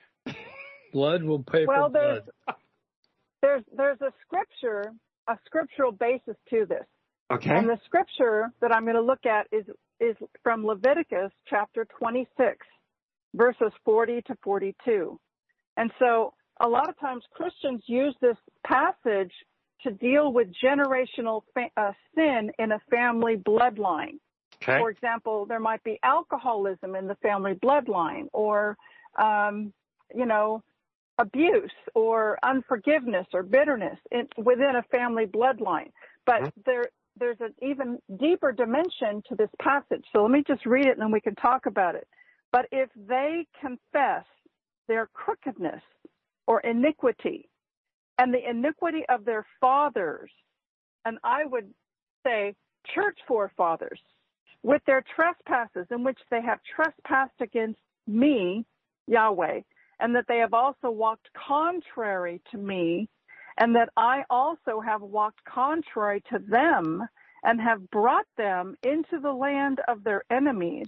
blood will pay
Well,
for
there's,
blood.
there's there's a scripture, a scriptural basis to this.
Okay.
And the scripture that I'm going to look at is is from Leviticus chapter twenty-six, verses forty to forty-two. And so a lot of times Christians use this passage to deal with generational fa- uh, sin in a family bloodline.
Okay.
For example, there might be alcoholism in the family bloodline, or, um, you know, abuse or unforgiveness or bitterness in, within a family bloodline. But mm-hmm. there, there's an even deeper dimension to this passage. So let me just read it and then we can talk about it. But if they confess their crookedness or iniquity and the iniquity of their fathers, and I would say church forefathers, with their trespasses in which they have trespassed against me, Yahweh, and that they have also walked contrary to me, and that I also have walked contrary to them and have brought them into the land of their enemies,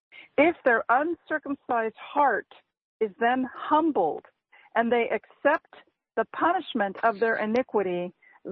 if their uncircumcised heart is then humbled and they accept the punishment of their iniquity,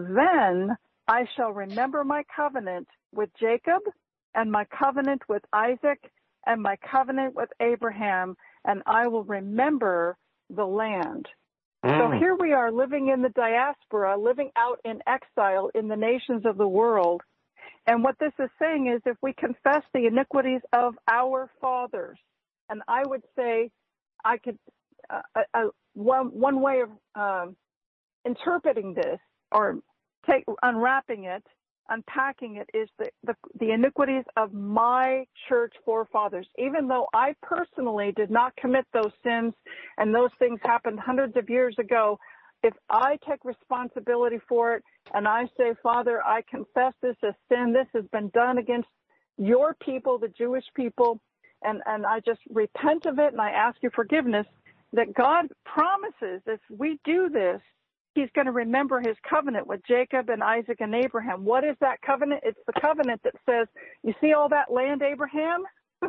then I shall remember my covenant with Jacob and my covenant with Isaac and my covenant with Abraham, and I will remember the land. Mm. So here we are living in the diaspora, living out in exile in the nations of the world. And what this is saying is if we confess the iniquities of our fathers, and I would say I could, uh, uh, one, one way of um, interpreting this or take, unwrapping it, unpacking it is the, the, the iniquities of my church forefathers. Even though I personally did not commit those sins and those things happened hundreds of years ago, if I take responsibility for it and I say, Father, I confess this as sin, this has been done against your people, the Jewish people, and, and I just repent of it and I ask you forgiveness, that God promises if we do this, He's going to remember His covenant with Jacob and Isaac and Abraham. What is that covenant? It's the covenant that says, you see all that land, Abraham?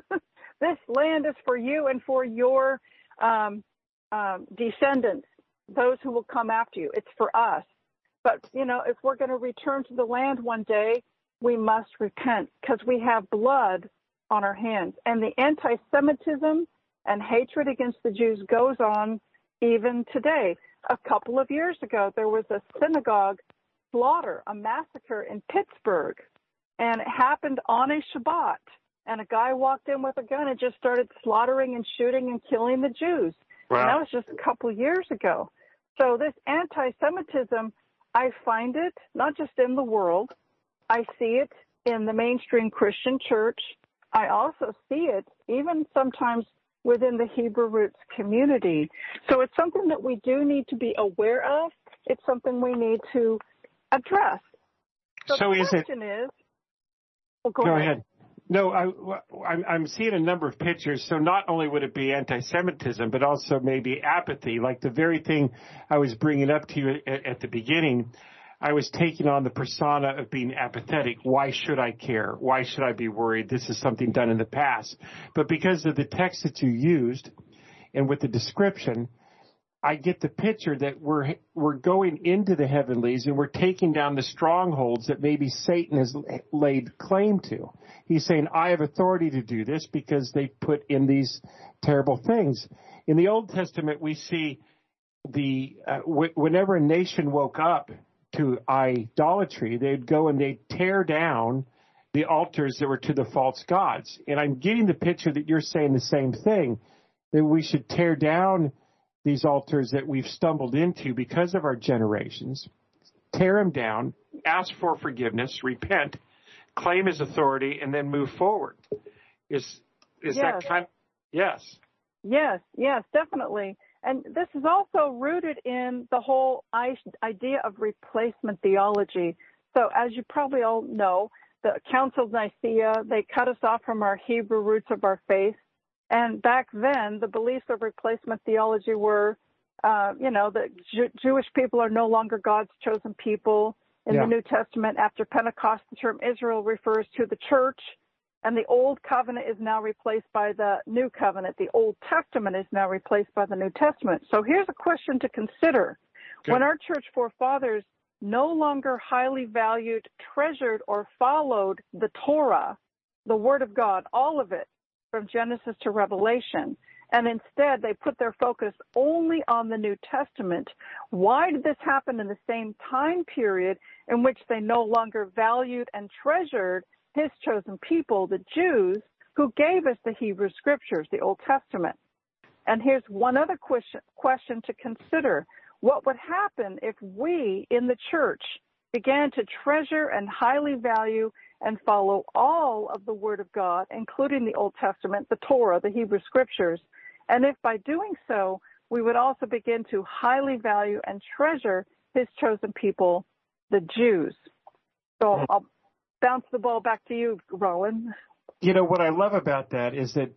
This land is for you and for your um, um, descendants, those who will come after you. It's for us. But, you know, if we're going to return to the land one day, we must repent because we have blood on our hands. And the anti-Semitism and hatred against the Jews goes on even today. A couple of years ago, there was a synagogue slaughter, a massacre in Pittsburgh, and it happened on a Shabbat. And a guy walked in with a gun and just started slaughtering and shooting and killing the Jews. Wow. And that was just a couple of years ago. So this anti-Semitism, I find it not just in the world. I see it in the mainstream Christian church. I also see it even sometimes within the Hebrew Roots community. So it's something that we do need to be aware of. It's something we need to address. So,
so
the
is
question
it,
is, well, go,
go
ahead.
ahead. No, I, I'm, I'm seeing a number of pictures. So not only would it be anti-Semitism, but also maybe apathy, like the very thing I was bringing up to you at, at the beginning. I was taking on the persona of being apathetic. Why should I care? Why should I be worried? This is something done in the past. But because of the text that you used and with the description, I get the picture that we're we're going into the heavenlies and we're taking down the strongholds that maybe Satan has laid claim to. He's saying, I have authority to do this because they put in these terrible things. In the Old Testament, we see the uh, w- whenever a nation woke up to idolatry, they'd go and they'd tear down the altars that were to the false gods. And I'm getting the picture that you're saying the same thing, that we should tear down these altars that we've stumbled into because of our generations, tear them down, ask for forgiveness, repent, claim his authority, and then move forward. Is is
yes.
that kind of, yes.
Yes, yes, definitely. And this is also rooted in the whole idea of replacement theology. So as you probably all know, the Council of Nicaea, they cut us off from our Hebrew roots of our faith. And back then, the beliefs of replacement theology were, uh, you know, that Jew- Jewish people are no longer God's chosen people. In
yeah.
the New Testament, after Pentecost, the term Israel refers to the church. And the Old Covenant is now replaced by the New Covenant. The Old Testament is now replaced by the New Testament. So here's a question to consider.
Okay.
When our church forefathers no longer highly valued, treasured, or followed the Torah, the Word of God, all of it, from Genesis to Revelation, and instead they put their focus only on the New Testament, why did this happen in the same time period in which they no longer valued and treasured his chosen people, the Jews, who gave us the Hebrew Scriptures, the Old Testament? And here's one other question, question to consider. What would happen if we in the church began to treasure and highly value and follow all of the Word of God, including the Old Testament, the Torah, the Hebrew Scriptures, and if by doing so, we would also begin to highly value and treasure his chosen people, the Jews? So I'll bounce the ball back to you, Rowan.
You know, what I love about that is that,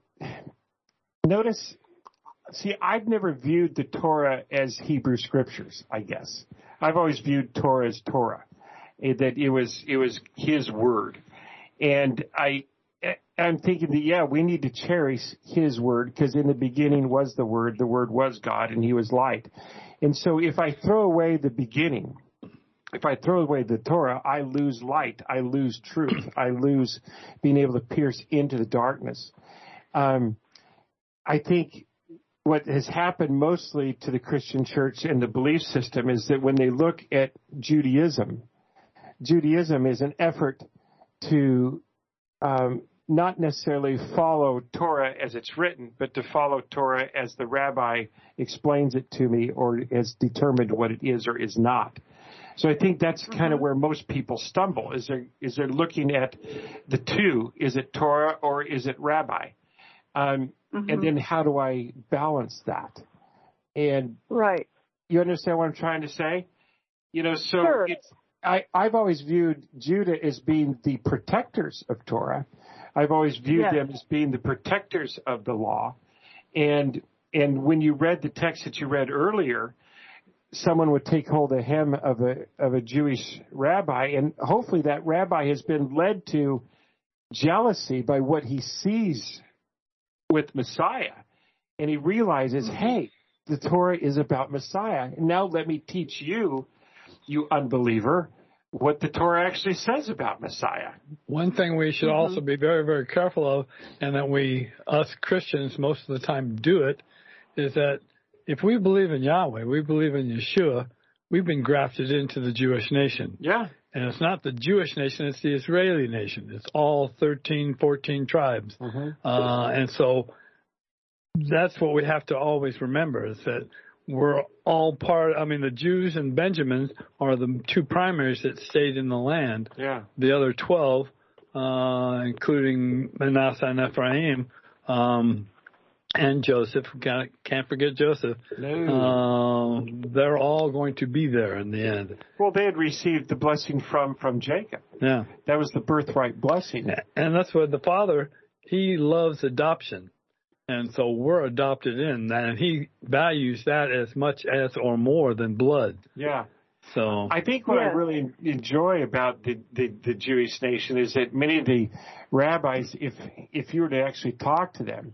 notice, see, I've never viewed the Torah as Hebrew Scriptures, I guess. I've always viewed Torah as Torah, that it was it was his word. And I, I'm thinking that, yeah, we need to cherish his word, because in the beginning was the Word, the Word was God, and he was light. And so if I throw away the beginning, if I throw away the Torah, I lose light, I lose truth, I lose being able to pierce into the darkness. Um, I think what has happened mostly to the Christian church and the belief system is that when they look at Judaism, Judaism is an effort to um, not necessarily follow Torah as it's written, but to follow Torah as the rabbi explains it to me or has determined what it is or is not. So I think that's mm-hmm. kind of where most people stumble, is they're, is they're looking at the two. Is it Torah or is it rabbi? Um, mm-hmm. And then how do I balance that? And
right.
You understand what I'm trying to say? You know, so
sure.
it's, I, I've always viewed Judah as being the protectors of Torah. I've always viewed
yes.
them as being the protectors of the law. And and when you read the text that you read earlier, someone would take hold of the hem of a of a Jewish rabbi, and hopefully that rabbi has been led to jealousy by what he sees with Messiah. And he realizes, mm-hmm. hey, the Torah is about Messiah. And now let me teach you, you unbeliever, what the Torah actually says about Messiah.
One thing we should mm-hmm. also be very, very careful of, and that we, us Christians, most of the time do it, is that if we believe in Yahweh, we believe in Yeshua, we've been grafted into the Jewish nation.
Yeah.
And it's not the Jewish nation, it's the Israeli nation. It's all thirteen, fourteen tribes. Mm-hmm. Uh, and so that's what we have to always remember, is that we're all part, I mean, the Jews and Benjamins are the two primaries that stayed in the land.
Yeah.
The other twelve, uh, including Manasseh and Ephraim, um, and Joseph. Can't, can't forget Joseph.
No.
Um, they're all going to be there in the end.
Well, they had received the blessing from, from Jacob.
Yeah.
That was the birthright blessing.
And that's what the Father, he loves adoption. And so we're adopted in that, and he values that as much as or more than blood.
Yeah.
So
I think what
yeah.
I really enjoy about the, the, the Jewish nation is that many of the rabbis, if if you were to actually talk to them,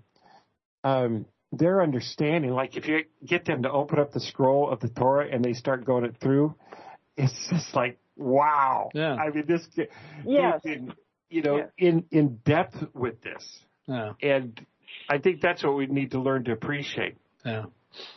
um, their understanding, like if you get them to open up the scroll of the Torah and they start going it through, it's just like, wow.
Yeah.
I mean, this,
Yes.
in, you know,
Yes.
in, in depth with this.
Yeah.
And I think that's what we need to learn to appreciate.
Yeah.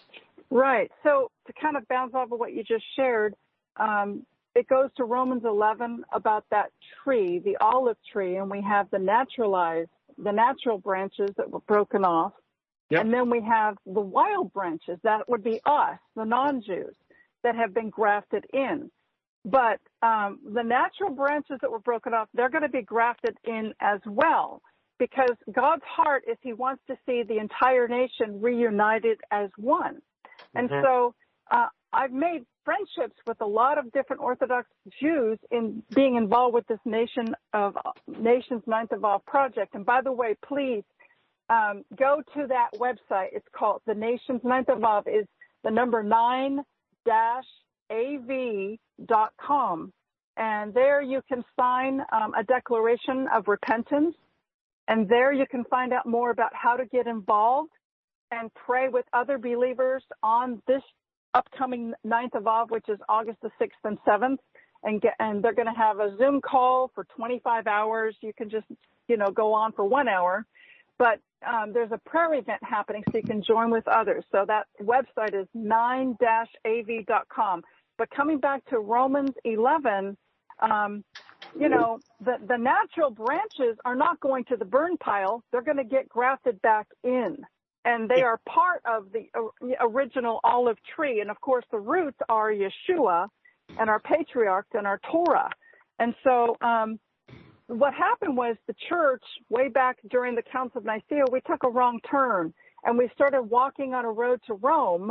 Right. So to kind of bounce off of what you just shared, um, it goes to Romans eleven about that tree, the olive tree, and we have the naturalized, the natural branches that were broken off.
Yep.
And then we have the wild branches. That would be us, the non-Jews, that have been grafted in. But um, the natural branches that were broken off, they're going to be grafted in as well, because God's heart is he wants to see the entire nation reunited as one. And
Mm-hmm.
so uh, I've made friendships with a lot of different Orthodox Jews in being involved with this Nation of Nations Ninth of Av project. And by the way, please um, go to that website. It's called the Nations Ninth of Av is the number nine dash A V dot com. And there you can sign um, a declaration of repentance. And there you can find out more about how to get involved and pray with other believers on this upcoming ninth of Av, which is August the sixth and seventh. And get, and they're going to have a Zoom call for twenty-five hours. You can just, you know, go on for one hour. But um, there's a prayer event happening so you can join with others. So that website is nine dash A V dot com. But coming back to Romans eleven, um, you know, the, the natural branches are not going to the burn pile. They're going to get grafted back in. And they are part of the original olive tree. And, of course, the roots are Yeshua and our patriarchs and our Torah. And so um, what happened was the church, way back during the Council of Nicaea, we took a wrong turn. And we started walking on a road to Rome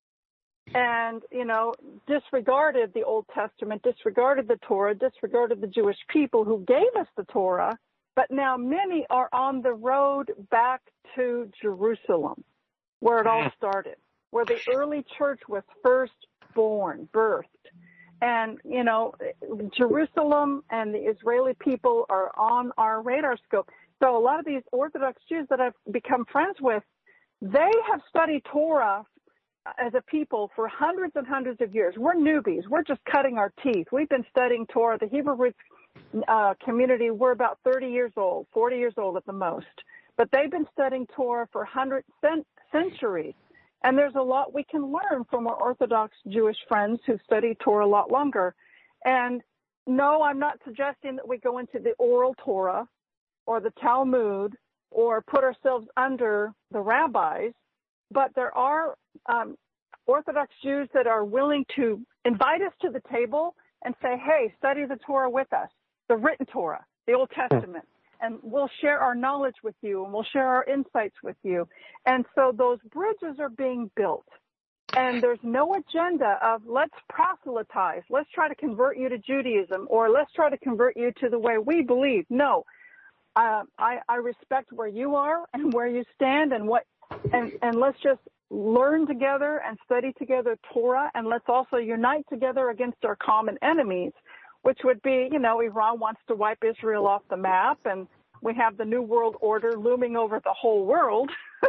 and, you know, disregarded the Old Testament, disregarded the Torah, disregarded the Jewish people who gave us the Torah. But now many are on the road back to Jerusalem, where it all started, where the early church was first born, birthed. And, you know, Jerusalem and the Israeli people are on our radar scope. So a lot of these Orthodox Jews that I've become friends with, they have studied Torah as a people for hundreds and hundreds of years. We're newbies. We're just cutting our teeth. We've been studying Torah. The Hebrew roots uh, community, we're about thirty years old, forty years old at the most. But they've been studying Torah for hundred cent- centuries. And there's a lot we can learn from our Orthodox Jewish friends who study Torah a lot longer. And no, I'm not suggesting that we go into the oral Torah or the Talmud or put ourselves under the rabbis. But there are um, Orthodox Jews that are willing to invite us to the table and say, hey, study the Torah with us, the written Torah, the Old Testament, and we'll share our knowledge with you and we'll share our insights with you. And so those bridges are being built. And there's no agenda of let's proselytize, let's try to convert you to Judaism, or let's try to convert you to the way we believe. No, uh, I, I respect where you are and where you stand and what, and, and let's just learn together and study together Torah, and let's also unite together against our common enemies, which would be, you know, Iran wants to wipe Israel off the map, and we have the New World Order looming over the whole world.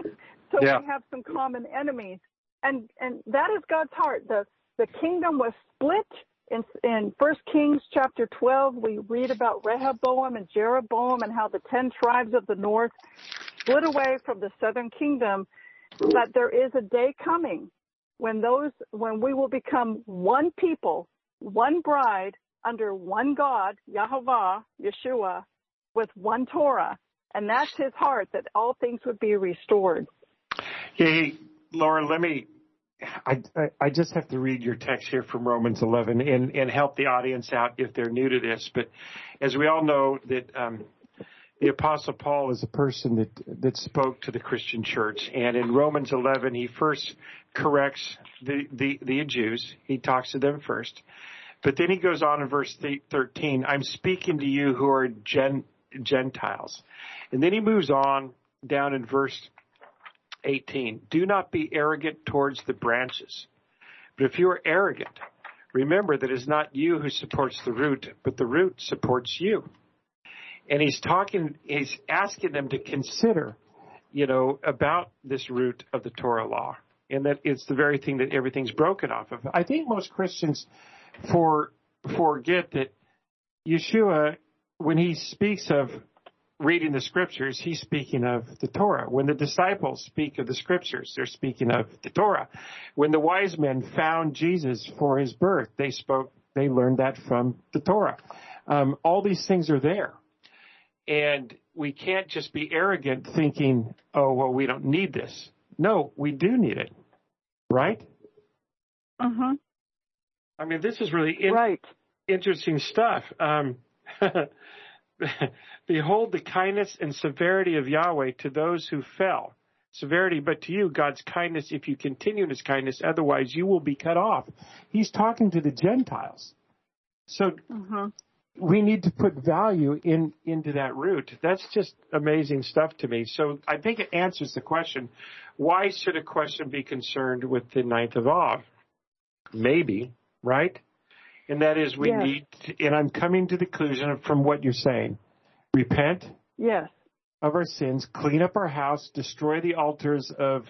So yeah. We have some common enemies. And and that is God's heart. The the kingdom was split. In in First Kings chapter twelve, we read about Rehoboam and Jeroboam and how the ten tribes of the north split away from the southern kingdom. But there is a day coming when those when we will become one people, one bride, under one God, Yahovah, Yeshua, with one Torah. And that's his heart, that all things would be restored.
Hey, Laura, let me, I, I just have to read your text here from Romans eleven and, and help the audience out if they're new to this. But as we all know that um, the Apostle Paul is a person that that spoke to the Christian church. And in Romans eleven, he first corrects the, the, the Jews. He talks to them first. But then he goes on in verse thirteen, I'm speaking to you who are gen, Gentiles. And then he moves on down in verse eighteen. Do not be arrogant towards the branches. But if you are arrogant, remember that it is not you who supports the root, but the root supports you. And he's talking, he's asking them to consider, you know, about this root of the Torah law, and that it's the very thing that everything's broken off of. I think most Christians for, forget that Yeshua, when he speaks of reading the scriptures, he's speaking of the Torah. When the disciples speak of the scriptures, they're speaking of the Torah. When the wise men found Jesus for his birth, they spoke, they learned that from the Torah. Um, all these things are there. And we can't just be arrogant thinking, oh, well, we don't need this. No, we do need it. Right?
Uh-huh.
I mean, this is really in-
right.
interesting stuff. Um, Behold the kindness and severity of Yahweh to those who fell. Severity, but to you, God's kindness, if you continue in his kindness, otherwise you will be cut off. He's talking to the Gentiles. So
uh-huh.
we need to put value in into that root. That's just amazing stuff to me. So I think it answers the question, why should a question be concerned with the ninth of Av? Maybe, right? And that is we
yes.
need, to, and I'm coming to the conclusion from what you're saying, repent
yes.
of our sins, clean up our house, destroy the altars of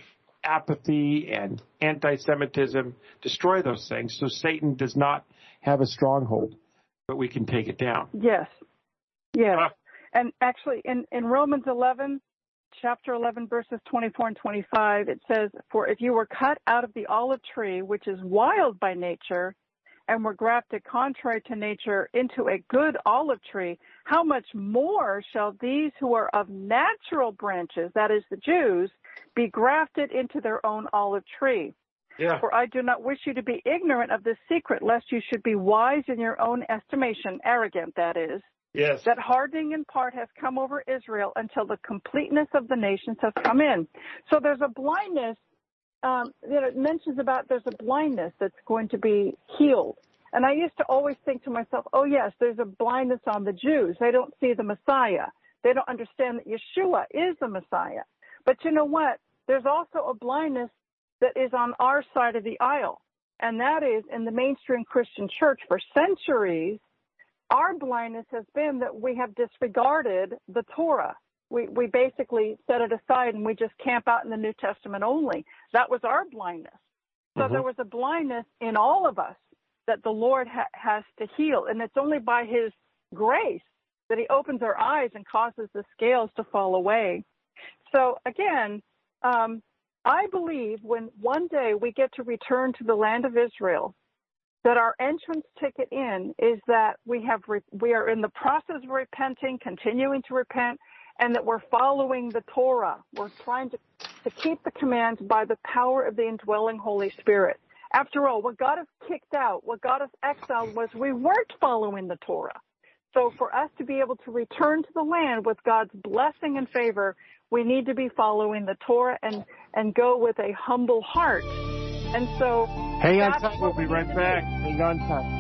apathy and anti-Semitism, destroy those things so Satan does not have a stronghold, but we can take it down.
Yes, yes.
Uh,
and actually in, in Romans eleven, chapter eleven, verses twenty-four and twenty-five, it says, for if you were cut out of the olive tree, which is wild by nature, and were grafted contrary to nature into a good olive tree, how much more shall these who are of natural branches, that is the Jews, be grafted into their own olive tree?
Yeah.
For I do not wish you to be ignorant of this secret, lest you should be wise in your own estimation, arrogant, that is.
Yes.
That hardening in part has come over Israel until the completeness of the nations has come in. So there's a blindness, um, you know, it mentions about there's a blindness that's going to be healed. And I used to always think to myself, oh, yes, there's a blindness on the Jews. They don't see the Messiah. They don't understand that Yeshua is the Messiah. But you know what? There's also a blindness that is on our side of the aisle, and that is in the mainstream Christian church. For centuries, our blindness has been that we have disregarded the Torah. We we basically set it aside and we just camp out in the New Testament only. That was our blindness. So mm-hmm. there was a blindness in all of us that the Lord ha- has to heal, and it's only by his grace that he opens our eyes and causes the scales to fall away. So again, um, I believe when one day we get to return to the land of Israel, that our entrance ticket in is that we have re- we are in the process of repenting, continuing to repent, and that we're following the Torah. We're trying to, to keep the commands by the power of the indwelling Holy Spirit. After all, what got us kicked out, what got us exiled was we weren't following the Torah. So for us to be able to return to the land with God's blessing and favor, we need to be following the Torah and, and go with a humble heart. And so...
Hang on tight. We'll be right back. Hang on tight.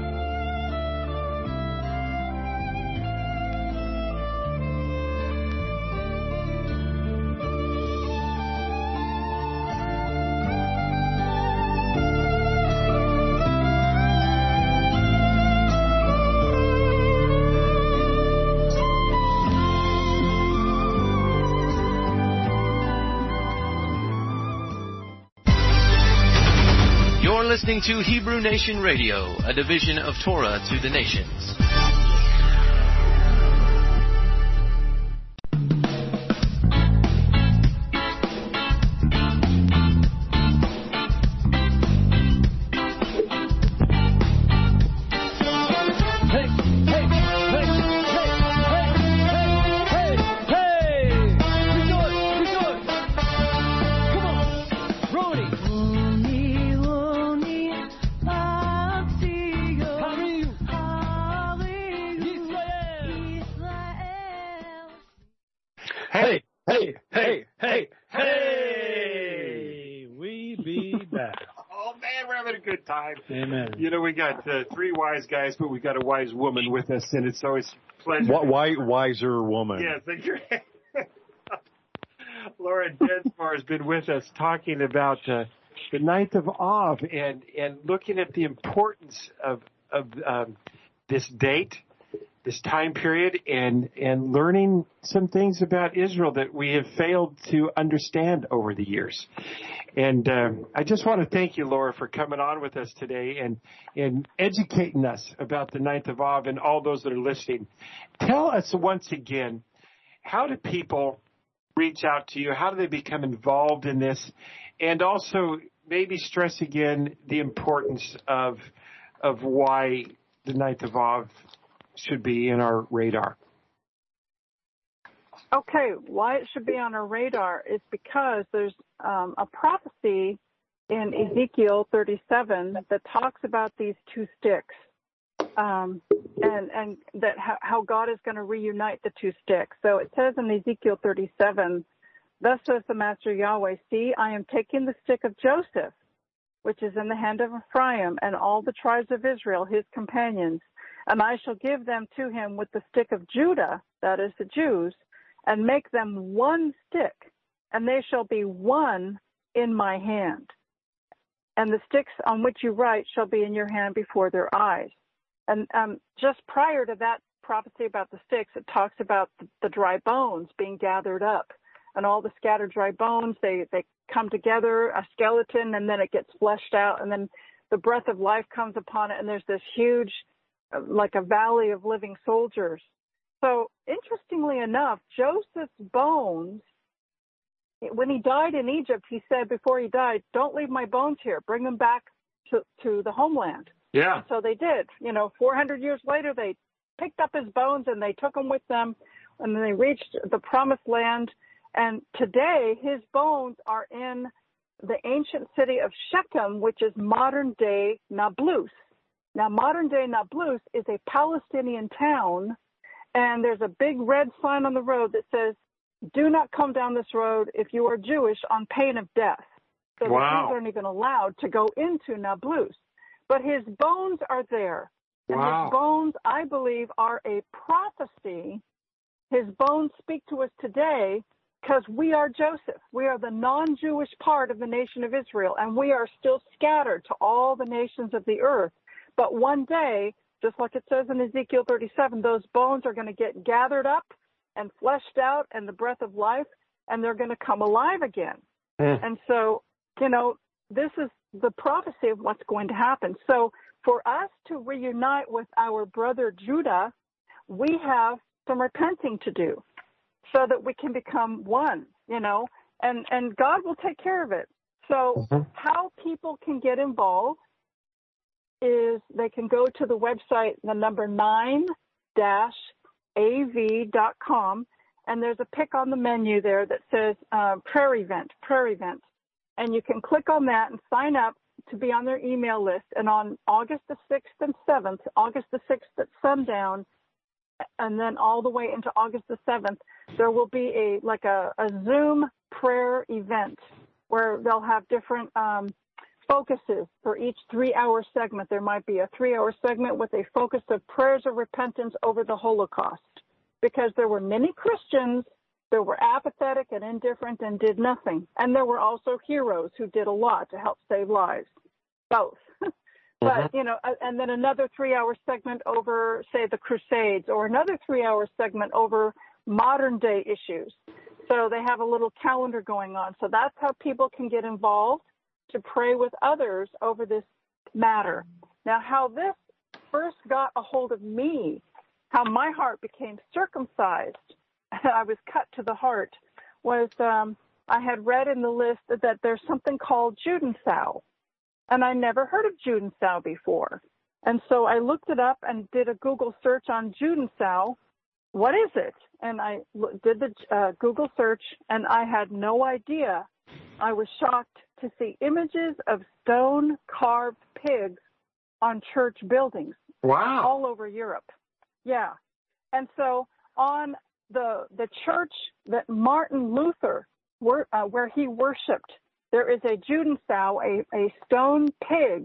Listening to Hebrew Nation Radio, a division of Torah to the nations.
Hey, hey, hey, hey! We be back.
Oh, man, we're having a good time.
Amen.
You know, we got uh, three wise guys, but we got a wise woman with us, and it's always a pleasure.
What wise, wiser woman?
Yes, thank you. Laura Densmore has been with us talking about uh, the ninth of Av and, and looking at the importance of, of um, this date, this time period, and, and learning some things about Israel that we have failed to understand over the years. And um, I just want to thank you, Laura, for coming on with us today and, and educating us about the ninth of Av and all those that are listening. Tell us once again, how do people reach out to you? How do they become involved in this? And also maybe stress again the importance of of why the ninth of Av should be in our radar.
Okay, why it should be on our radar is because there's um, a prophecy in Ezekiel thirty-seven that talks about these two sticks, um, and and that how, how God is going to reunite the two sticks. So it says in Ezekiel thirty-seven, "Thus says the Master Yahweh, see, I am taking the stick of Joseph, which is in the hand of Ephraim, and all the tribes of Israel, his companions, and I shall give them to him with the stick of Judah," that is the Jews, "and make them one stick, and they shall be one in my hand. And the sticks on which you write shall be in your hand before their eyes." And um, just prior to that prophecy about the sticks, it talks about the, the dry bones being gathered up. And all the scattered dry bones, they, they come together, a skeleton, and then it gets fleshed out. And then the breath of life comes upon it, and there's this huge, like a valley of living soldiers. So interestingly enough, Joseph's bones, when he died in Egypt, he said before he died, "Don't leave my bones here. Bring them back to, to the homeland."
Yeah.
And so they did. You know, four hundred years later, they picked up his bones and they took them with them, and then they reached the promised land. And today, his bones are in the ancient city of Shechem, which is modern-day Nablus. Now, modern-day Nablus is a Palestinian town, and there's a big red sign on the road that says, "Do not come down this road if you are Jewish on pain of death." So
Wow.
the Jews aren't even allowed to go into Nablus. But his bones are there. And
Wow.
his bones, I believe, are a prophecy. His bones speak to us today because we are Joseph. We are the non-Jewish part of the nation of Israel, and we are still scattered to all the nations of the earth. But one day, just like it says in Ezekiel thirty-seven, those bones are going to get gathered up and fleshed out and the breath of life, and they're going to come alive again. Mm. And so, you know, this is the prophecy of what's going to happen. So for us to reunite with our brother Judah, we have some repenting to do so that we can become one, you know, and, and God will take care of it. So mm-hmm. how people can get involved is they can go to the website, the number nine dash A V dot com, and there's a pick on the menu there that says uh, prayer event, prayer event. And you can click on that and sign up to be on their email list. And on August the sixth and seventh, August the sixth at sundown, and then all the way into August the seventh, there will be a like a, a Zoom prayer event where they'll have different um, focuses for each three-hour segment. There might be a three-hour segment with a focus of prayers of repentance over the Holocaust, because there were many Christians that were apathetic and indifferent and did nothing. And there were also heroes who did a lot to help save lives, both. But, mm-hmm. you know, and then another three-hour segment over, say, the Crusades, or another three-hour segment over modern-day issues. So they have a little calendar going on. So that's how people can get involved to pray with others over this matter. Now, how this first got a hold of me, how my heart became circumcised, I was cut to the heart, was um, I had read in the list that there's something called Judenthal, and I never heard of Judenthal before. And so I looked it up and did a Google search on Judenthal. What is it? And I did the uh, Google search, and I had no idea. I was shocked to see images of stone-carved pigs on church buildings.
Wow.
All over Europe. Yeah. And so on the the church that Martin Luther, were, uh, where he worshipped, there is a Judenstau, a, a stone pig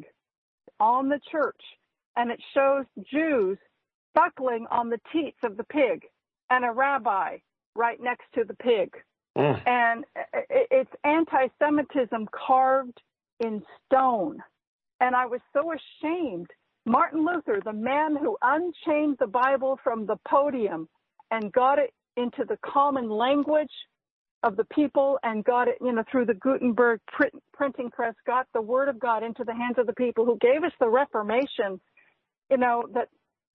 on the church, and it shows Jews suckling on the teats of the pig and a rabbi right next to the pig. Mm. And it's anti-Semitism carved in stone. And I was so ashamed. Martin Luther, the man who unchained the Bible from the podium and got it into the common language of the people and got it, you know, through the Gutenberg print, printing press, got the Word of God into the hands of the people, who gave us the Reformation, you know, that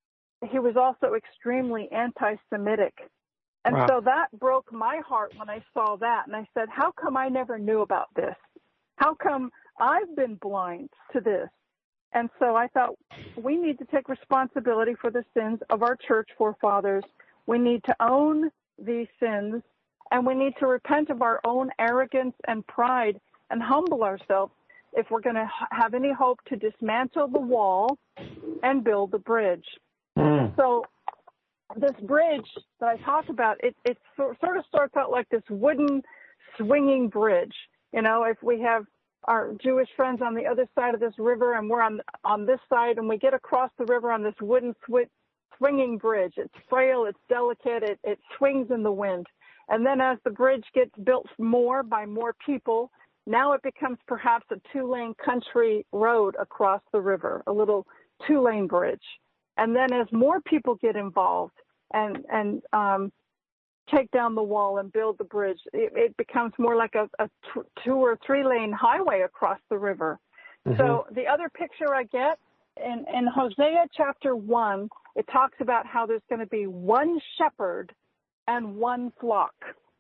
he was also extremely anti-Semitic. And wow. So that broke my heart when I saw that. And I said, how come I never knew about this? How come I've been blind to this? And so I thought, we need to take responsibility for the sins of our church forefathers. We need to own these sins, and we need to repent of our own arrogance and pride and humble ourselves if we're going to have any hope to dismantle the wall and build the bridge. Mm. So this bridge that I talk about, it, it sort of starts out like this wooden swinging bridge. You know, if we have our Jewish friends on the other side of this river and we're on on this side, and we get across the river on this wooden sw- swinging bridge. It's frail, it's delicate, it, it swings in the wind. And then as the bridge gets built more by more people, now it becomes perhaps a two-lane country road across the river, a little two-lane bridge. And then as more people get involved and and um, take down the wall and build the bridge, it, it becomes more like a, a t- two or three-lane highway across the river. Mm-hmm. So the other picture I get, in, in Hosea chapter one, it talks about how there's going to be one shepherd and one flock.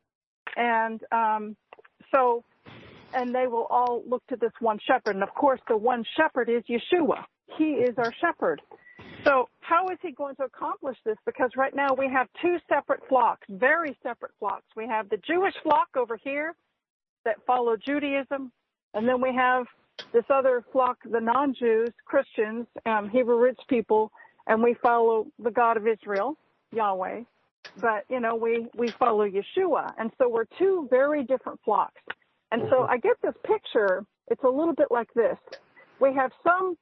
And um, so, and they will all look to this one shepherd. And of course, the one shepherd is Yeshua. He is our shepherd. So how is he going to accomplish this? Because right now we have two separate flocks, very separate flocks. We have the Jewish flock over here that follow Judaism, and then we have this other flock, the non-Jews, Christians, um, Hebrew roots people, and we follow the God of Israel, Yahweh. But, you know, we, we follow Yeshua. And so we're two very different flocks. And so I get this picture. It's a little bit like this. We have some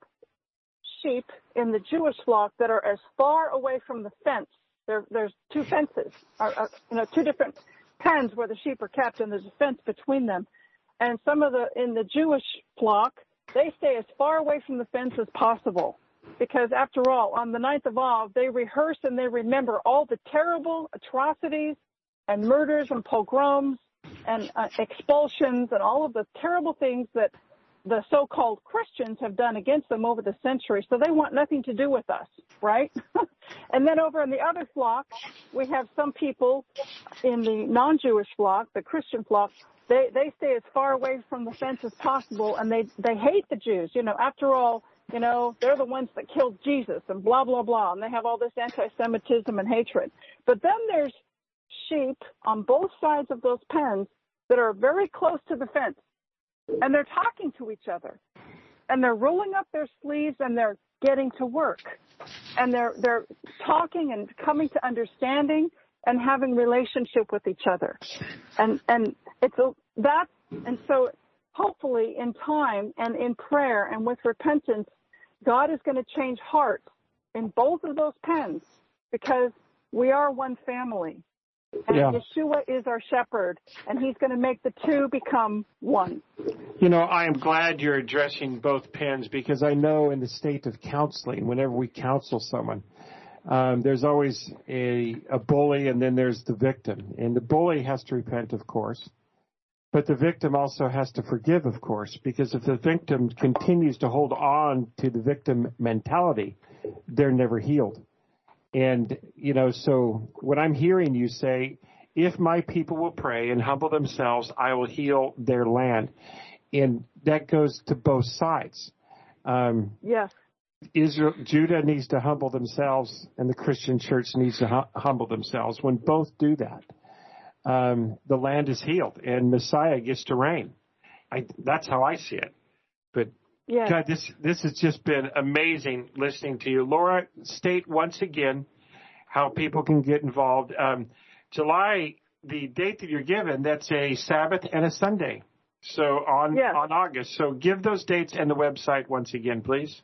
sheep in the Jewish flock that are as far away from the fence. There, there's two fences, or, or, you know, two different pens where the sheep are kept, and there's a fence between them. And some of the, in the Jewish flock, they stay as far away from the fence as possible. Because after all, on the ninth of Av, they rehearse and they remember all the terrible atrocities and murders and pogroms and uh, expulsions and all of the terrible things that the so-called Christians have done against them over the centuries. So they want nothing to do with us, right? And then over in the other flock, we have some people in the non-Jewish flock, the Christian flock. They they stay as far away from the fence as possible, and they they hate the Jews. You know, after all, you know, they're the ones that killed Jesus and blah, blah, blah. And they have all this anti-Semitism and hatred. But then there's sheep on both sides of those pens that are very close to the fence. And they're talking to each other. And they're rolling up their sleeves and they're getting to work. And they're they're talking and coming to understanding and having relationship with each other. And and it's a, that and so hopefully in time and in prayer and with repentance, God is going to change hearts in both of those pens, because we are one family. And yeah. Yeshua is our shepherd, and he's going to make the two become one.
You know, I am glad you're addressing both pens, because I know in the state of counseling, whenever we counsel someone, um, there's always a, a bully, and then there's the victim. And the bully has to repent, of course. But the victim also has to forgive, of course, because if the victim continues to hold on to the victim mentality, they're never healed. And, you know, so what I'm hearing you say, if my people will pray and humble themselves, I will heal their land. And that goes to both sides. Um,
yes.
Israel, Judah needs to humble themselves, and the Christian church needs to hum- humble themselves. When both do that, Um, the land is healed and Messiah gets to reign. I, that's how I see it. But yes. God, this this has just been amazing listening to you. Laura, state once again how people can get involved. Um, July, the date that you're given, that's a Sabbath and a Sunday. So on
Yes.
on August. So give those dates and the website once again, please.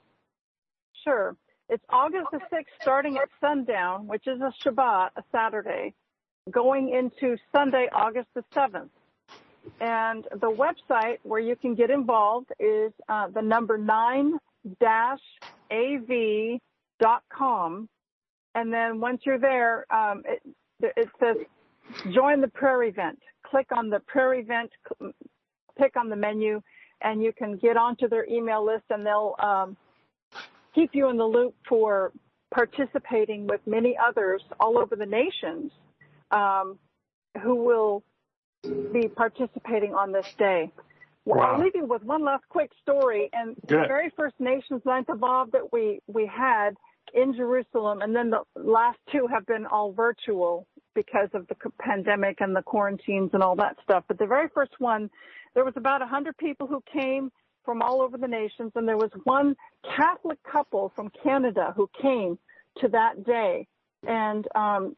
Sure. It's August the sixth, starting at sundown, which is a Shabbat, a Saturday, going into Sunday, August the seventh. And the website where you can get involved is uh, the number nine dash A V dot com. And then once you're there, um, it, it says join the prayer event. Click on the prayer event, pick on the menu, and you can get onto their email list, and they'll um, keep you in the loop for participating with many others all over the nations um, who will be participating on this day. Well,
Wow.
I'll leave you with one last quick story. And
Good.
the very first Nations Ninth of Av that we, we had in Jerusalem, and then the last two have been all virtual because of the pandemic and the quarantines and all that stuff. But the very first one, there was about one hundred people who came from all over the nations, and there was one Catholic couple from Canada who came to that day and um,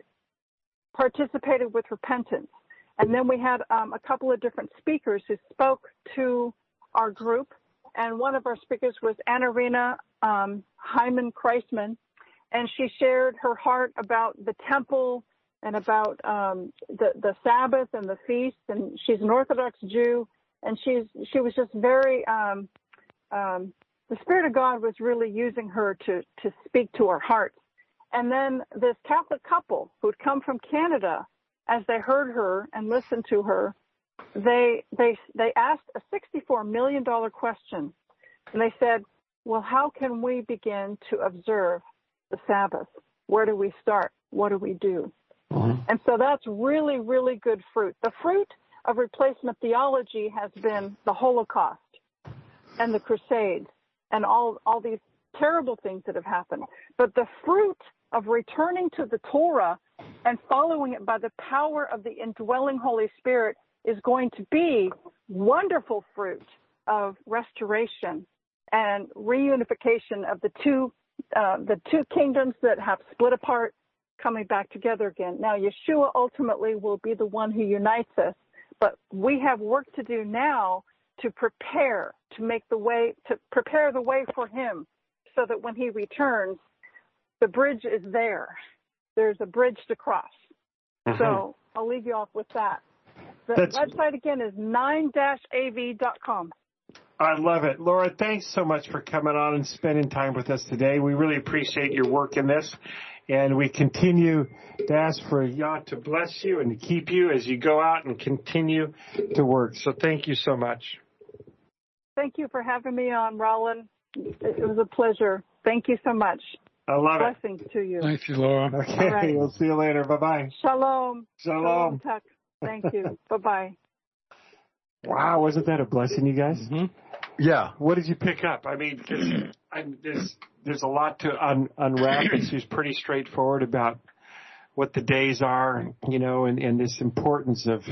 participated with repentance. And then we had um, a couple of different speakers who spoke to our group, and one of our speakers was Anarina um, Hyman Kreisman, and she shared her heart about the temple and about um, the, the Sabbath and the feast, and she's an Orthodox Jew, and she's she was just very, um, um, the Spirit of God was really using her to, to speak to our hearts. And then this Catholic couple who'd come from Canada, as they heard her and listened to her, they they they asked a sixty-four million dollars question. And they said, well, how can we begin to observe the Sabbath? Where do we start? What do we do? Mm-hmm. And so that's really, really good fruit. The fruit of replacement theology has been the Holocaust and the Crusades and all, all these terrible things that have happened. But the fruit of returning to the Torah and following it by the power of the indwelling Holy Spirit is going to be wonderful fruit of restoration and reunification of the two uh, the two kingdoms that have split apart coming back together again. Now, Yeshua ultimately will be the one who unites us, but we have work to do now to prepare, to make the way, to prepare the way for him so that when he returns, the bridge is there. There's a bridge to cross. Mm-hmm. So I'll leave you off with that. The That's, website again is nine dash A V dot com.
I love it. Laura, thanks so much for coming on and spending time with us today. We really appreciate your work in this. And we continue to ask for Yah to bless you and to keep you as you go out and continue to work. So thank you so much.
Thank you for having me on, Roland. It was a pleasure. Thank you so much.
I love
Blessings
it.
Blessings to you.
Thank you, Laura.
Okay,
right.
We'll see you later. Bye-bye.
Shalom.
Shalom.
Shalom, Tuck. Thank you. Bye-bye.
Wow, wasn't that a blessing, you guys?
Mm-hmm. Yeah.
What did you pick up? I mean, I'm, there's there's a lot to un, unwrap. It's just pretty straightforward about what the days are, you know, and, and this importance of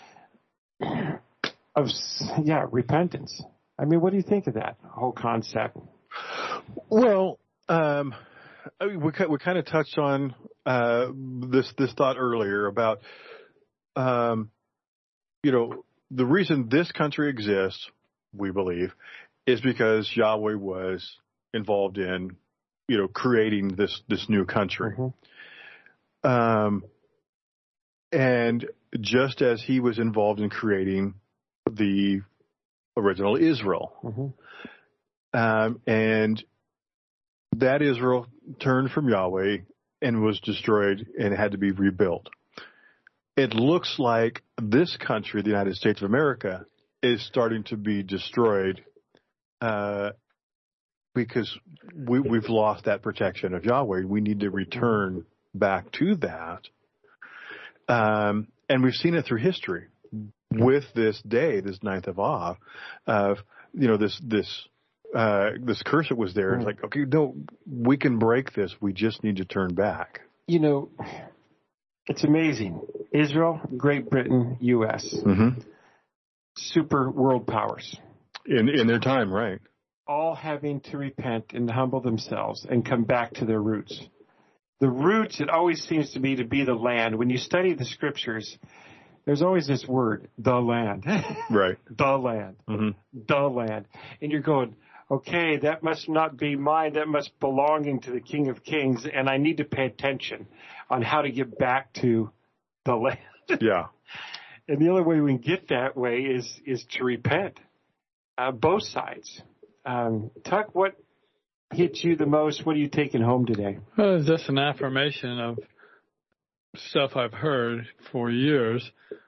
of yeah repentance. I mean, what do you think of that whole concept?
Well, um, I mean, we we kind of touched on uh, this this thought earlier about, um, you know, the reason this country exists, we believe, is because Yahweh was involved in, you know, creating this this new country. Mm-hmm. Um, and just as he was involved in creating the original Israel, mm-hmm. um, and that Israel turned from Yahweh and was destroyed and had to be rebuilt. It looks like this country, the United States of America, is starting to be destroyed uh, because we, we've lost that protection of Yahweh. We need to return back to that. Um, and we've seen it through history with this day, this ninth of Av, of, you know, this, this, uh, this curse that was there. It's like, okay, no, we can break this. We just need to turn back.
You know, it's amazing. Israel, Great Britain, U S Mm-hmm. Super world powers.
In in their time, right.
All having to repent and humble themselves and come back to their roots. the roots, it always seems to me to be the land. When you study the scriptures, there's always this word, the land.
Right.
The land.
Mm-hmm.
The land. And you're going, okay, that must not be mine. That must belonging to the King of Kings. And I need to pay attention on how to get back to the land.
Yeah.
And the only way we can get that way is, is to repent. Uh, both sides. Um, Tuck, what hit you the most? What are you taking home today?
Well, it's just an affirmation of stuff I've heard for years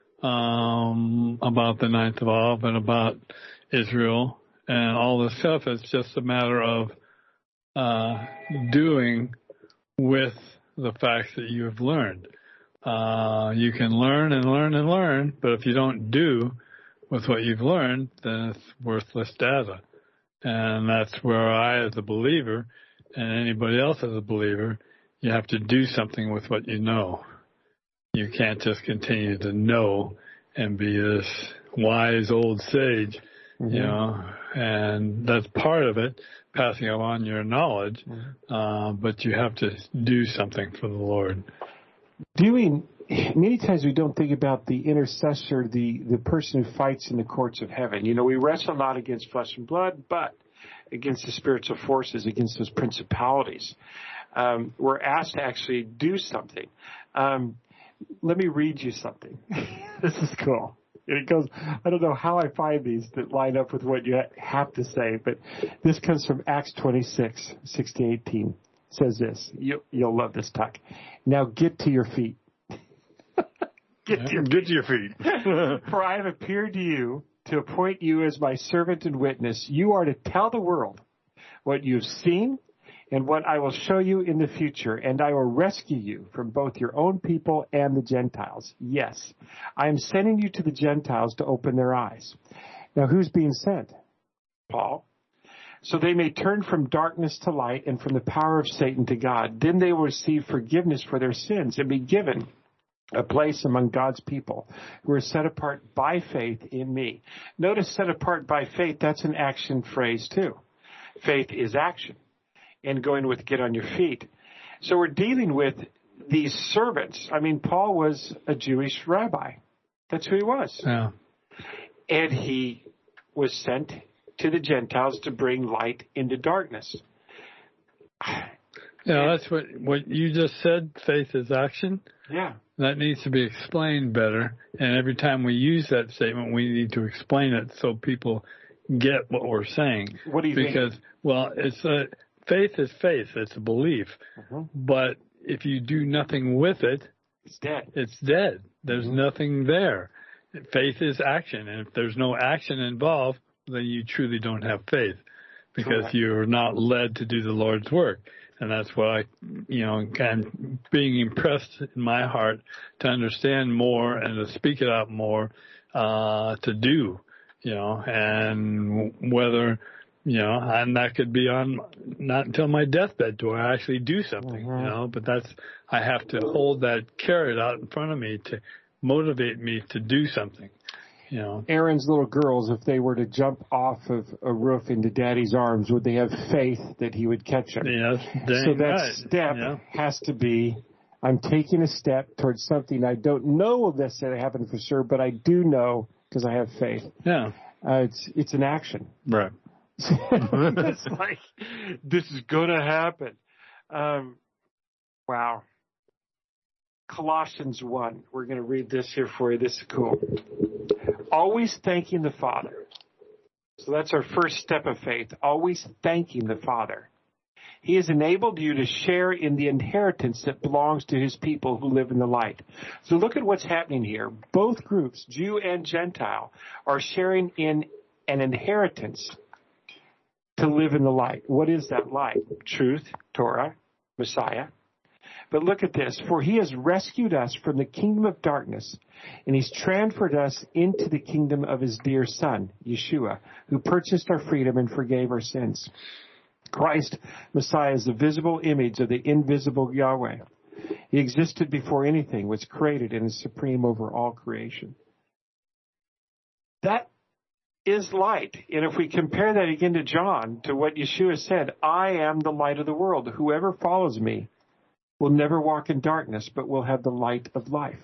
um, about the Ninth of Av and about Israel and all this stuff. It's just a matter of uh, doing with the facts that you have learned. Uh, you can learn and learn and learn, but if you don't do with what you've learned, then it's worthless data. And that's where I, as a believer, and anybody else as a believer, you have to do something with what you know. You can't just continue to know and be this wise old sage, mm-hmm. you know, and that's part of it, passing on your knowledge, mm-hmm. uh, but you have to do something for the Lord.
Doing, many times we don't think about the intercessor, the, the person who fights in the courts of heaven. You know, we wrestle not against flesh and blood, but against the spiritual forces, against those principalities. Um, we're asked to actually do something. Um, let me read you something. This is cool. And it goes, I don't know how I find these that line up with what you have to say, but this comes from Acts twenty-six, sixteen, eighteen. It says this. You, you'll love this, Tuck. Now get to your feet. Get to your feet.
Get to your feet.
For I have appeared to you to appoint you as my servant and witness. You are to tell the world what you have seen and what I will show you in the future, and I will rescue you from both your own people and the Gentiles. Yes, I am sending you to the Gentiles to open their eyes. Now, who's being sent? Paul. So they may turn from darkness to light and from the power of Satan to God. Then they will receive forgiveness for their sins and be given a place among God's people who are set apart by faith in me. Notice set apart by faith, that's an action phrase too. Faith is action. And going with get on your feet. So we're dealing with these servants. I mean, Paul was a Jewish rabbi. That's who he was.
Yeah.
And he was sent to the Gentiles to bring light into darkness.
Yeah, that's what what you just said, faith is action.
Yeah.
That needs to be explained better. And every time we use that statement, we need to explain it so people get what we're saying.
What do you
because,
think?
Because, well, it's a, faith is faith. It's a belief.
Uh-huh.
But if you do nothing with it,
it's dead.
It's dead. There's mm-hmm. nothing there. Faith is action. And if there's no action involved, then you truly don't have faith because Correct. You're not led to do the Lord's work. And that's what I, you know, I'm being impressed in my heart to understand more and to speak it out more, uh, to do, you know, and whether, you know, and that could be on not until my deathbed do I actually do something, mm-hmm. you know, but that's, I have to hold that carrot out in front of me to motivate me to do something. You know.
Aaron's little girls, if they were to jump off of a roof into Daddy's arms, would they have faith that he would catch them?
Yes,
so that
right.
step
yeah.
has to be, I'm taking a step towards something I don't know will necessarily happen for sure, but I do know because I have faith.
Yeah.
Uh, it's it's an action.
Right.
It's like, this is going to happen. Um, wow. Colossians one. We're going to read this here for you. This is cool. Always thanking the Father. So that's our first step of faith. Always thanking the Father. He has enabled you to share in the inheritance that belongs to his people who live in the light. So look at what's happening here. Both groups, Jew and Gentile, are sharing in an inheritance to live in the light. What is that light? Truth, Torah, Messiah. But look at this. For he has rescued us from the kingdom of darkness, and he's transferred us into the kingdom of his dear Son, Yeshua, who purchased our freedom and forgave our sins. Christ, Messiah, is the visible image of the invisible Yahweh. He existed before anything was created and is supreme over all creation. That is light. And if we compare that again to John, to what Yeshua said, I am the light of the world. Whoever follows me We'll never walk in darkness, but we'll have the light of life.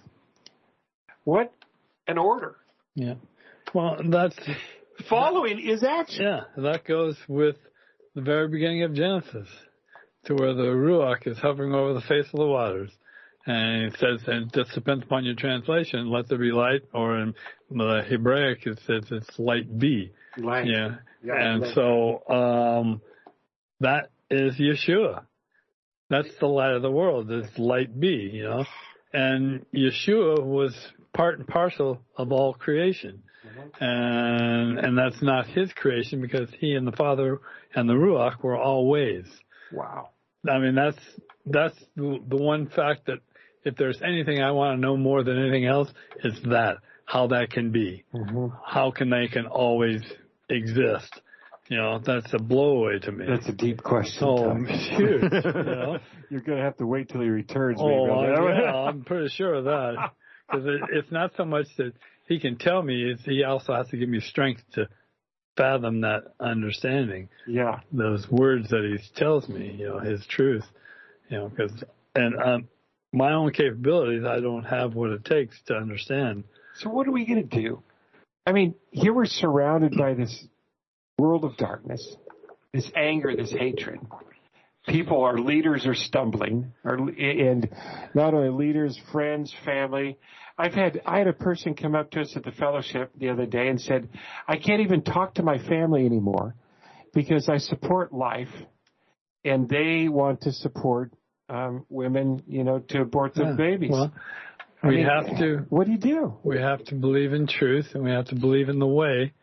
What an order.
Yeah. Well, that's...
Following is action.
Yeah, that goes with the very beginning of Genesis, to where the Ruach is hovering over the face of the waters. And it says, and it just depends upon your translation, let there be light, or in the Hebraic it says it's light be.
Light.
Yeah.
Yeah,
and
light.
so um, that is Yeshua. That's the light of the world. It's light be, you know. And Yeshua was part and parcel of all creation. Mm-hmm. And and that's not his creation, because he and the Father and the Ruach were always.
Wow.
I mean, that's that's the, the one fact that if there's anything I want to know more than anything else, it's that, how that can be.
Mm-hmm.
How can they can always exist? You know, that's a blowaway to me.
That's a deep question.
Oh, it's huge. You know?
You're going to have to wait till he returns.
Oh,
maybe on that.
yeah, I'm pretty sure of that. Because it, it's not so much that he can tell me, it's, he also has to give me strength to fathom that understanding.
Yeah.
Those words that he tells me, you know, his truth. You know, because, and um, my own capabilities, I don't have what it takes to understand.
So what are we going to do? I mean, here we're surrounded by this world of darkness, this anger, this hatred. People, our leaders are stumbling, our, and not only leaders, friends, family. I've had, I had a person come up to us at the fellowship the other day and said, I can't even talk to my family anymore because I support life and they want to support um, women, you know, to abort their
Yeah,
babies.
Well,
I
we
mean,
have to.
What do you do?
We have to believe in truth, and we have to believe in the way,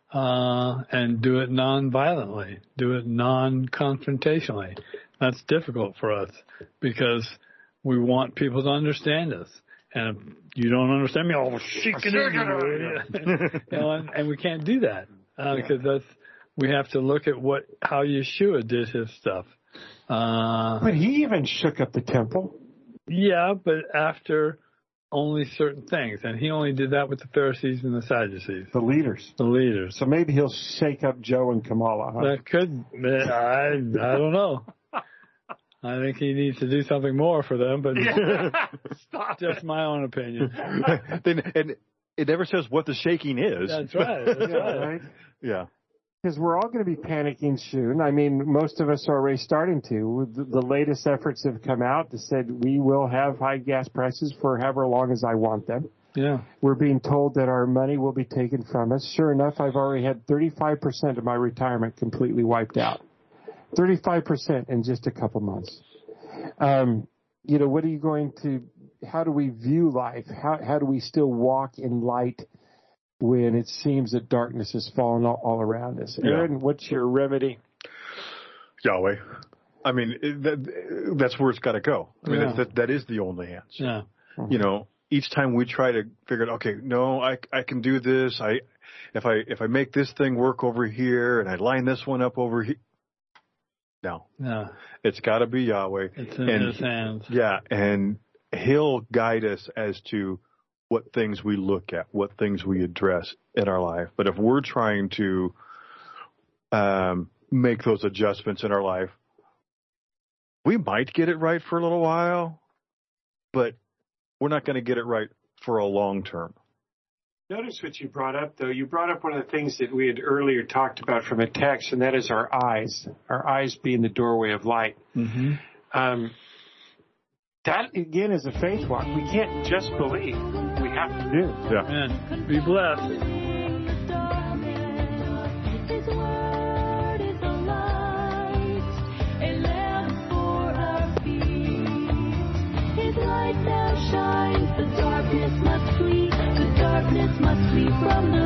uh, and do it non-violently, do it non-confrontationally. That's difficult for us because we want people to understand us. And if you don't understand me, I'll shake it in. You know, and, and we can't do that uh, because that's, we have to look at what how Yeshua did his stuff. Uh,
but he even shook up the temple.
Yeah, but after only certain things. And he only did that with the Pharisees and the Sadducees.
The leaders.
The leaders.
So maybe he'll shake up Joe and Kamala, huh?
That could, I, I don't know. I think he needs to do something more for them, but
Yeah.
just my own opinion.
Then, and it never says what the shaking is.
That's right. That's
Yeah,
right.
right?
Yeah.
Because we're all going to be panicking soon. I mean, most of us are already starting to. The, the latest efforts have come out that said we will have high gas prices for however long as I want them.
Yeah.
We're being told that our money will be taken from us. Sure enough, I've already had thirty-five percent of my retirement completely wiped out. thirty-five percent in just a couple months. Um, you know, what are you going to, how do we view life? How, how do we still walk in light when it seems that darkness has fallen all, all around us? Aaron, yeah. What's your remedy?
Yahweh. I mean, that, that's where it's got to go. I mean,
Yeah.
that, that is the only answer.
Yeah.
Mm-hmm.
You know, each time we try to figure out, okay, no, I, I can do this. I, if I, if I make this thing work over here and I line this one up over here. No.
Yeah.
It's got to be Yahweh.
It's in
and,
his hands.
Yeah. And he'll guide us as to what things we look at, what things we address in our life. But if we're trying to um, make those adjustments in our life, we might get it right for a little while, but we're not going to get it right for a long term.
Notice what you brought up, though. You brought up one of the things that we had earlier talked about from a text, and that is our eyes, our eyes being the doorway of light.
Mm-hmm.
Um, that, again, is a faith walk. We can't just believe. We have to do.
Yeah.
Amen. Be blessed.
Shines, the darkness must flee, the darkness must flee from the